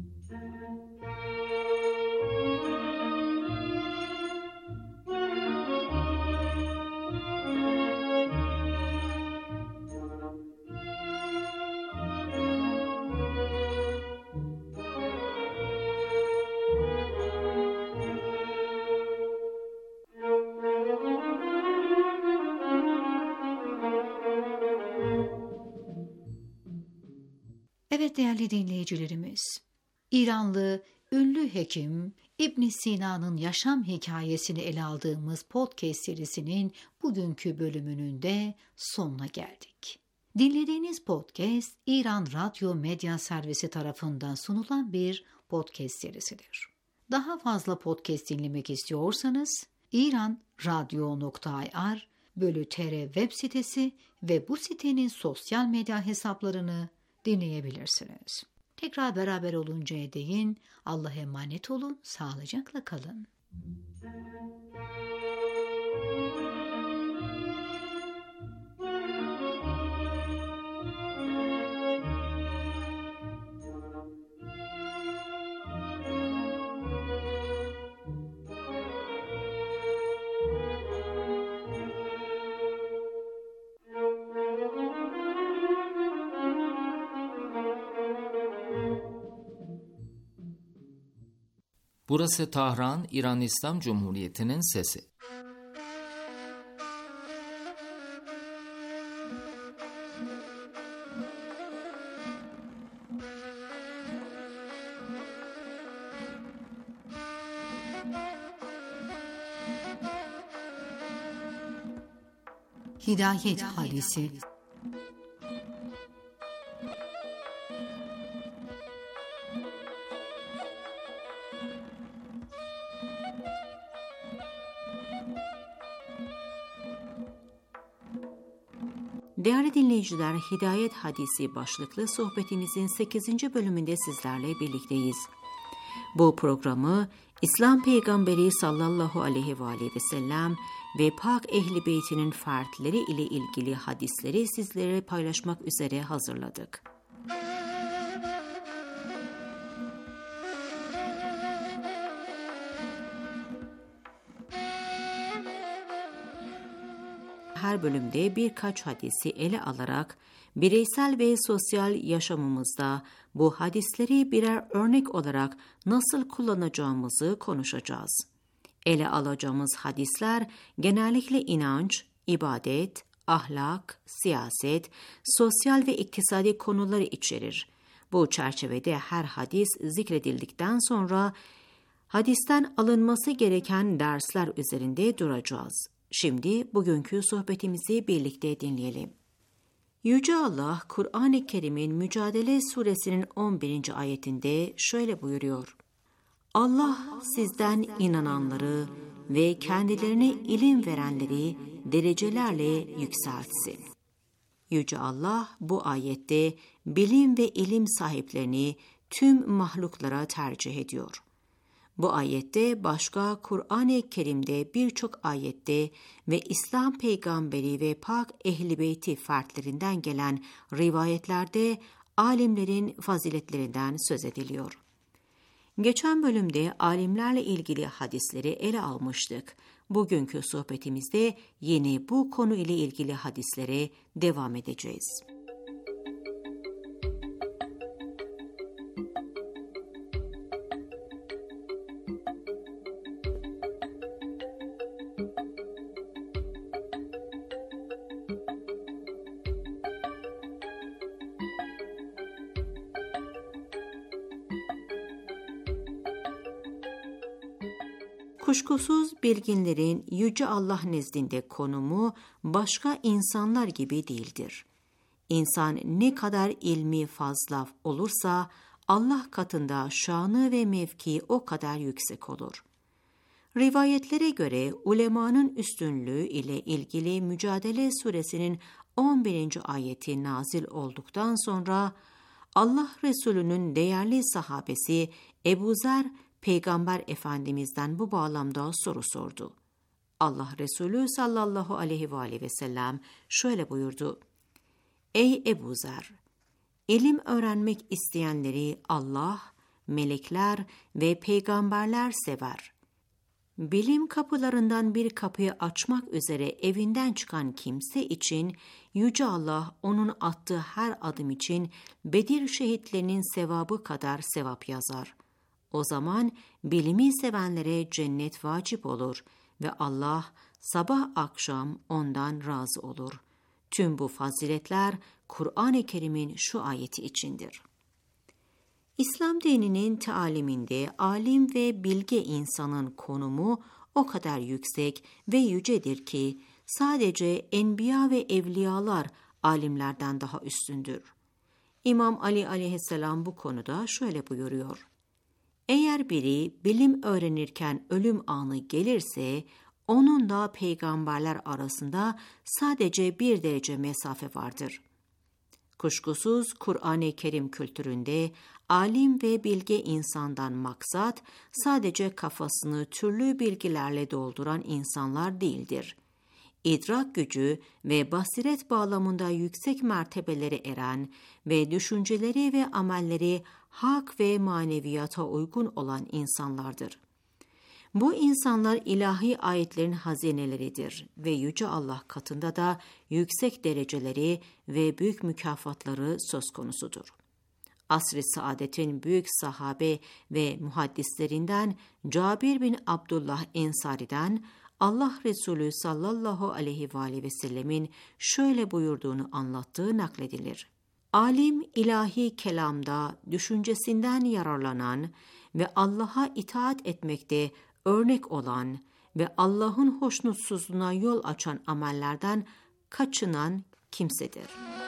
Evet değerli dinleyicilerimiz, İranlı ünlü hekim İbn Sina'nın yaşam hikayesini ele aldığımız podcast serisinin bugünkü bölümünün de sonuna geldik. Dinlediğiniz podcast İran Radyo Medya Servisi tarafından sunulan bir podcast serisidir. Daha fazla podcast dinlemek istiyorsanız iranradyo.ir/tr web sitesi ve bu sitenin sosyal medya hesaplarını dinleyebilirsiniz. Tekrar beraber oluncaya değin Allah'a emanet olun, sağlıcakla kalın. Burası Tahran, İran İslam Cumhuriyeti'nin sesi. Hidayet Hadisi. Değerli dinleyiciler, Hidayet Hadisi başlıklı sohbetimizin 8. bölümünde sizlerle birlikteyiz. Bu programı İslam Peygamberi sallallahu aleyhi ve sellem ve Pak Ehl-i Beyt'inin fertleri ile ilgili hadisleri sizlere paylaşmak üzere hazırladık. Her bölümde birkaç hadisi ele alarak bireysel ve sosyal yaşamımızda bu hadisleri birer örnek olarak nasıl kullanacağımızı konuşacağız. Ele alacağımız hadisler genellikle inanç, ibadet, ahlak, siyaset, sosyal ve iktisadi konuları içerir. Bu çerçevede her hadis zikredildikten sonra hadisten alınması gereken dersler üzerinde duracağız. Şimdi bugünkü sohbetimizi birlikte dinleyelim. Yüce Allah, Kur'an-ı Kerim'in Mücadele Suresinin 11. ayetinde şöyle buyuruyor. Allah sizden inananları ve kendilerine ilim verenleri derecelerle yükseltsin. Yüce Allah bu ayette bilim ve ilim sahiplerini tüm mahluklara tercih ediyor. Bu ayette başka Kur'an-ı Kerim'de birçok ayette ve İslam peygamberi ve pak ehl-i beyti fertlerinden gelen rivayetlerde alimlerin faziletlerinden söz ediliyor. Geçen bölümde alimlerle ilgili hadisleri ele almıştık. Bugünkü sohbetimizde yine bu konu ile ilgili hadislere devam edeceğiz. Kuşkusuz bilginlerin Yüce Allah nezdinde konumu başka insanlar gibi değildir. İnsan ne kadar ilmi fazla olursa Allah katında şanı ve mevkii o kadar yüksek olur. Rivayetlere göre ulemanın üstünlüğü ile ilgili Mücadele Suresinin 11. ayeti nazil olduktan sonra Allah Resulü'nün değerli sahabesi Ebu Zer Peygamber Efendimiz'den bu bağlamda soru sordu. Allah Resulü sallallahu aleyhi ve aleyhi ve sellem şöyle buyurdu. Ey Ebu Zer! İlim öğrenmek isteyenleri Allah, melekler ve peygamberler sever. Bilim kapılarından bir kapıyı açmak üzere evinden çıkan kimse için Yüce Allah onun attığı her adım için Bedir şehitlerinin sevabı kadar sevap yazar. O zaman bilimi sevenlere cennet vacip olur ve Allah sabah akşam ondan razı olur. Tüm bu faziletler Kur'an-ı Kerim'in şu ayeti içindir. İslam dininin taliminde alim ve bilge insanın konumu o kadar yüksek ve yücedir ki sadece enbiya ve evliyalar alimlerden daha üstündür. İmam Ali aleyhisselam bu konuda şöyle buyuruyor. Eğer biri bilim öğrenirken ölüm anı gelirse, onunla peygamberler arasında sadece 1 derece mesafe vardır. Kuşkusuz Kur'an-ı Kerim kültüründe alim ve bilge insandan maksat sadece kafasını türlü bilgilerle dolduran insanlar değildir. İdrak gücü ve basiret bağlamında yüksek mertebelere eren ve düşünceleri ve amelleri hak ve maneviyata uygun olan insanlardır. Bu insanlar ilahi ayetlerin hazineleridir ve Yüce Allah katında da yüksek dereceleri ve büyük mükafatları söz konusudur. Asr-ı Saadet'in büyük sahabe ve muhaddislerinden Cabir bin Abdullah Ensari'den Allah Resulü sallallahu aleyhi ve aleyhi ve sellemin şöyle buyurduğunu anlattığı nakledilir. Alim ilahi kelamda düşüncesinden yararlanan ve Allah'a itaat etmekte örnek olan ve Allah'ın hoşnutsuzluğuna yol açan amellerden kaçınan kimsedir.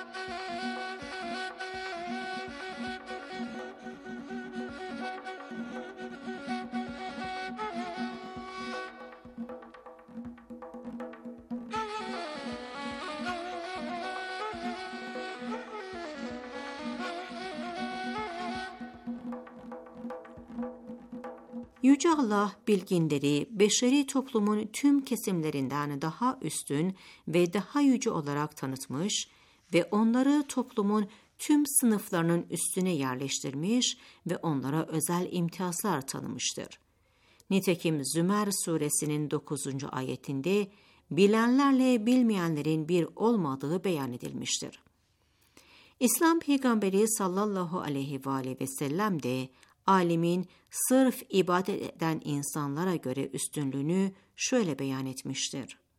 Yüce Allah bilginleri beşeri toplumun tüm kesimlerinden daha üstün ve daha yüce olarak tanıtmış ve onları toplumun tüm sınıflarının üstüne yerleştirmiş ve onlara özel imtiyazlar tanımıştır. Nitekim Zümer suresinin 9. ayetinde bilenlerle bilmeyenlerin bir olmadığı beyan edilmiştir. İslam peygamberi sallallahu aleyhi ve aleyhi ve sellem de alimin sırf ibadet eden insanlara göre üstünlüğünü şöyle beyan etmiştir.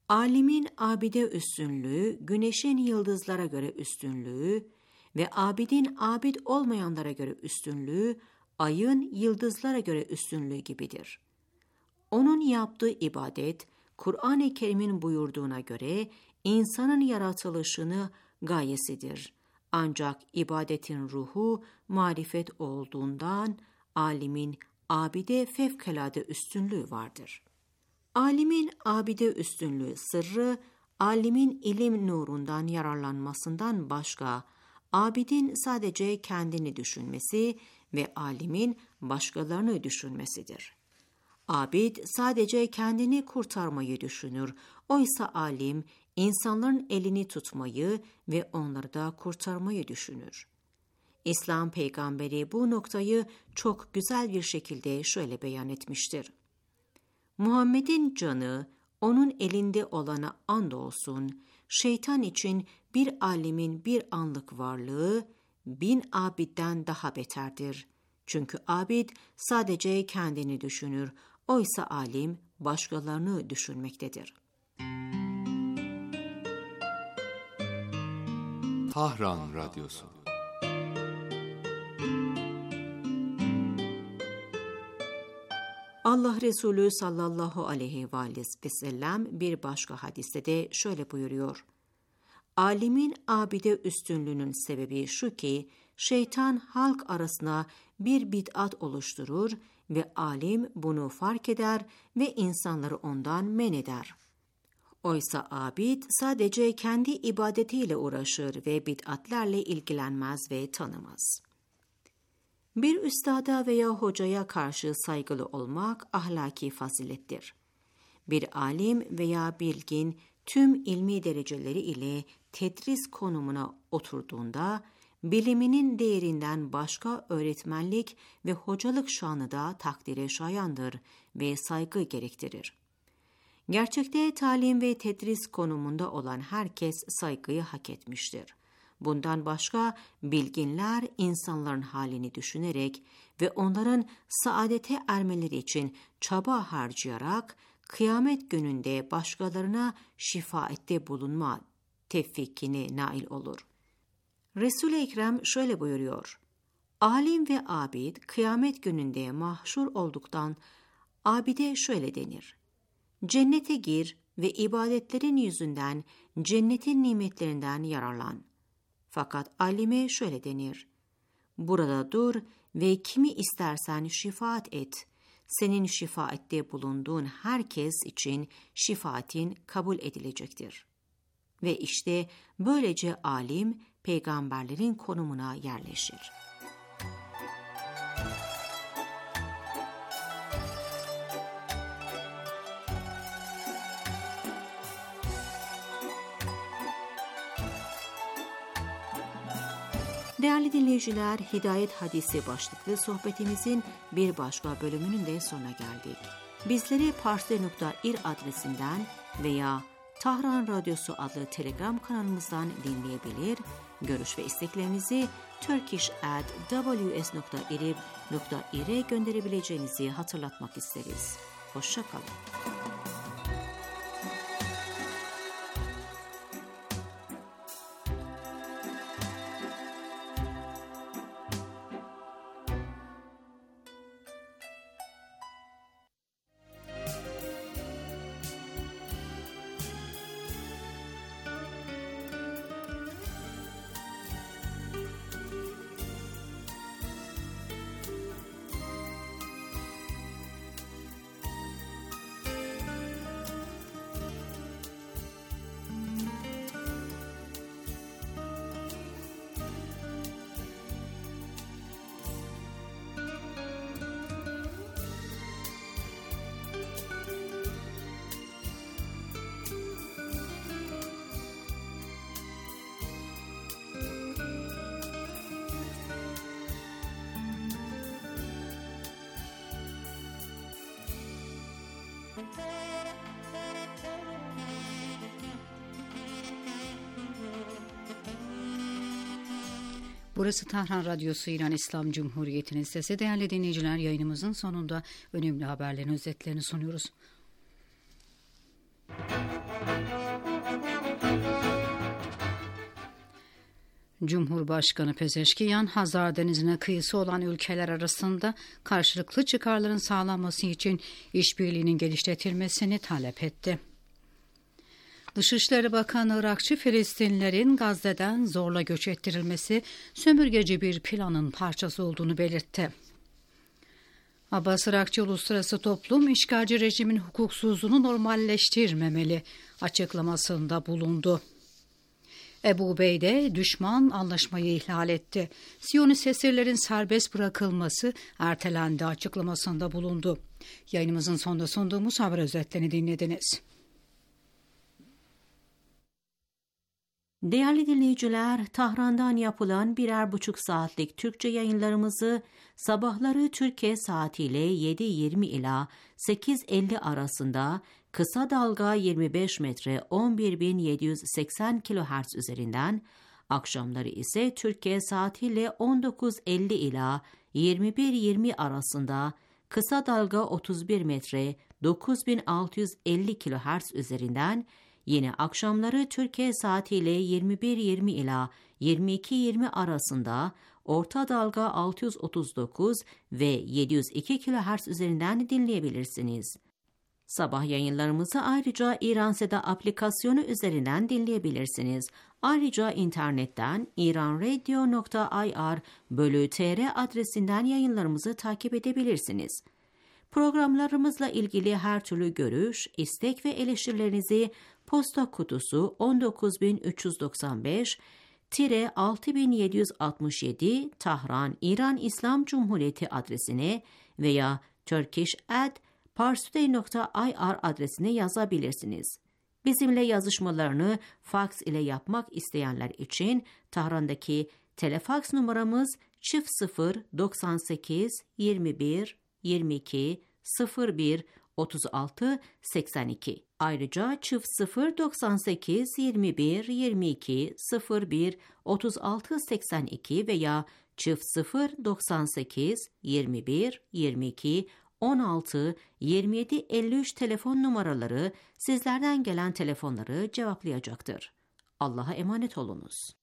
Alimin abide üstünlüğü, güneşin yıldızlara göre üstünlüğü ve abidin abid olmayanlara göre üstünlüğü, ayın yıldızlara göre üstünlüğü gibidir. Onun yaptığı ibadet, Kur'an-ı Kerim'in buyurduğuna göre insanın yaratılışını gayesidir. Ancak ibadetin ruhu marifet olduğundan alimin abide fevkalade üstünlüğü vardır. Alimin abide üstünlüğü sırrı, alimin ilim nurundan yararlanmasından başka, abidin sadece kendini düşünmesi ve alimin başkalarını düşünmesidir. Abid sadece kendini kurtarmayı düşünür, oysa alim insanların elini tutmayı ve onları da kurtarmayı düşünür. İslam peygamberi bu noktayı çok güzel bir şekilde şöyle beyan etmiştir. Muhammed'in canı onun elinde olana andolsun, şeytan için bir alimin bir anlık varlığı 1000 abidden daha beterdir. Çünkü abid sadece kendini düşünür, oysa alim başkalarını düşünmektedir. Tahran Radyosu. Allah Resulü sallallahu aleyhi ve sellem bir başka hadiste de şöyle buyuruyor. Alimin abide üstünlüğünün sebebi şu ki, şeytan halk arasına bir bid'at oluşturur ve alim bunu fark eder ve insanları ondan men eder. Oysa abid sadece kendi ibadetiyle uğraşır ve bid'atlerle ilgilenmez ve tanımaz. Bir üstada veya hocaya karşı saygılı olmak ahlaki fazilettir. Bir alim veya bilgin tüm ilmi dereceleri ile tedris konumuna oturduğunda, biliminin değerinden başka öğretmenlik ve hocalık şanı da takdire şayandır ve saygı gerektirir. Gerçekte talim ve tedris konumunda olan herkes saygıyı hak etmiştir. Bundan başka bilginler insanların halini düşünerek ve onların saadete ermeleri için çaba harcayarak kıyamet gününde başkalarına şifaette bulunma tevfikine nail olur. Resul-i Ekrem şöyle buyuruyor. Alim ve abid kıyamet gününde mahşur olduktan abide şöyle denir. Cennete gir ve ibadetlerin yüzünden cennetin nimetlerinden yararlan. Fakat alime şöyle denir. Burada dur ve kimi istersen şifaat et. Senin şifaette bulunduğun herkes için şifaatin kabul edilecektir. Ve işte böylece alim peygamberlerin konumuna yerleşir. Değerli dinleyiciler, Hidayet Hadisi başlıklı sohbetimizin bir başka bölümünün de sonuna geldik. Bizleri parsi.ir adresinden veya Tahran Radyosu adlı Telegram kanalımızdan dinleyebilir, görüş ve isteklerinizi turkish@ws.irib.ir'e gönderebileceğinizi hatırlatmak isteriz. Hoşça kalın. Burası Tahran Radyosu İran İslam Cumhuriyeti'nin sesi. Değerli dinleyiciler, yayınımızın sonunda önemli haberlerin özetlerini sunuyoruz. Cumhurbaşkanı Pezeşkiyan, Hazar Denizi'ne kıyısı olan ülkeler arasında karşılıklı çıkarların sağlanması için işbirliğinin genişletilmesini talep etti. Dışişleri Bakanı Irakçı Filistinlilerin Gazze'den zorla göç ettirilmesi sömürgeci bir planın parçası olduğunu belirtti. Abbas Irakçı uluslararası toplum işgalci rejimin hukuksuzluğunu normalleştirmemeli açıklamasında bulundu. Ebu Ubeyde düşman anlaşmayı ihlal etti. Siyonist esirlerin serbest bırakılması ertelendi açıklamasında bulundu. Yayınımızın sonunda sunduğumuz haber özetlerini dinlediniz. Değerli dinleyiciler, Tahran'dan yapılan 1,5 saatlik Türkçe yayınlarımızı sabahları Türkiye saatiyle 7:20 ila 8:50 arasında kısa dalga 25 metre 11.780 kHz üzerinden, akşamları ise Türkiye saatiyle 19:50 ila 21:20 arasında kısa dalga 31 metre 9650 kHz üzerinden, yine akşamları Türkiye saatiyle 21:20 ila 22:20 arasında orta dalga 639 ve 702 kHz üzerinden dinleyebilirsiniz. Sabah yayınlarımızı ayrıca İranSeda aplikasyonu üzerinden dinleyebilirsiniz. Ayrıca internetten iranradio.ir/tr adresinden yayınlarımızı takip edebilirsiniz. Programlarımızla ilgili her türlü görüş, istek ve eleştirilerinizi posta kutusu 19365-6767 Tahran, İran İslam Cumhuriyeti adresine veya turkish@parstoday.ir adresine yazabilirsiniz. Bizimle yazışmalarını faks ile yapmak isteyenler için Tahran'daki telefaks numaramız 0098 21 22 01 36 82. Ayrıca 0098 21 22 01 36 82 veya 0098 21 22 16 27 53 telefon numaraları sizlerden gelen telefonları cevaplayacaktır. Allah'a emanet olunuz.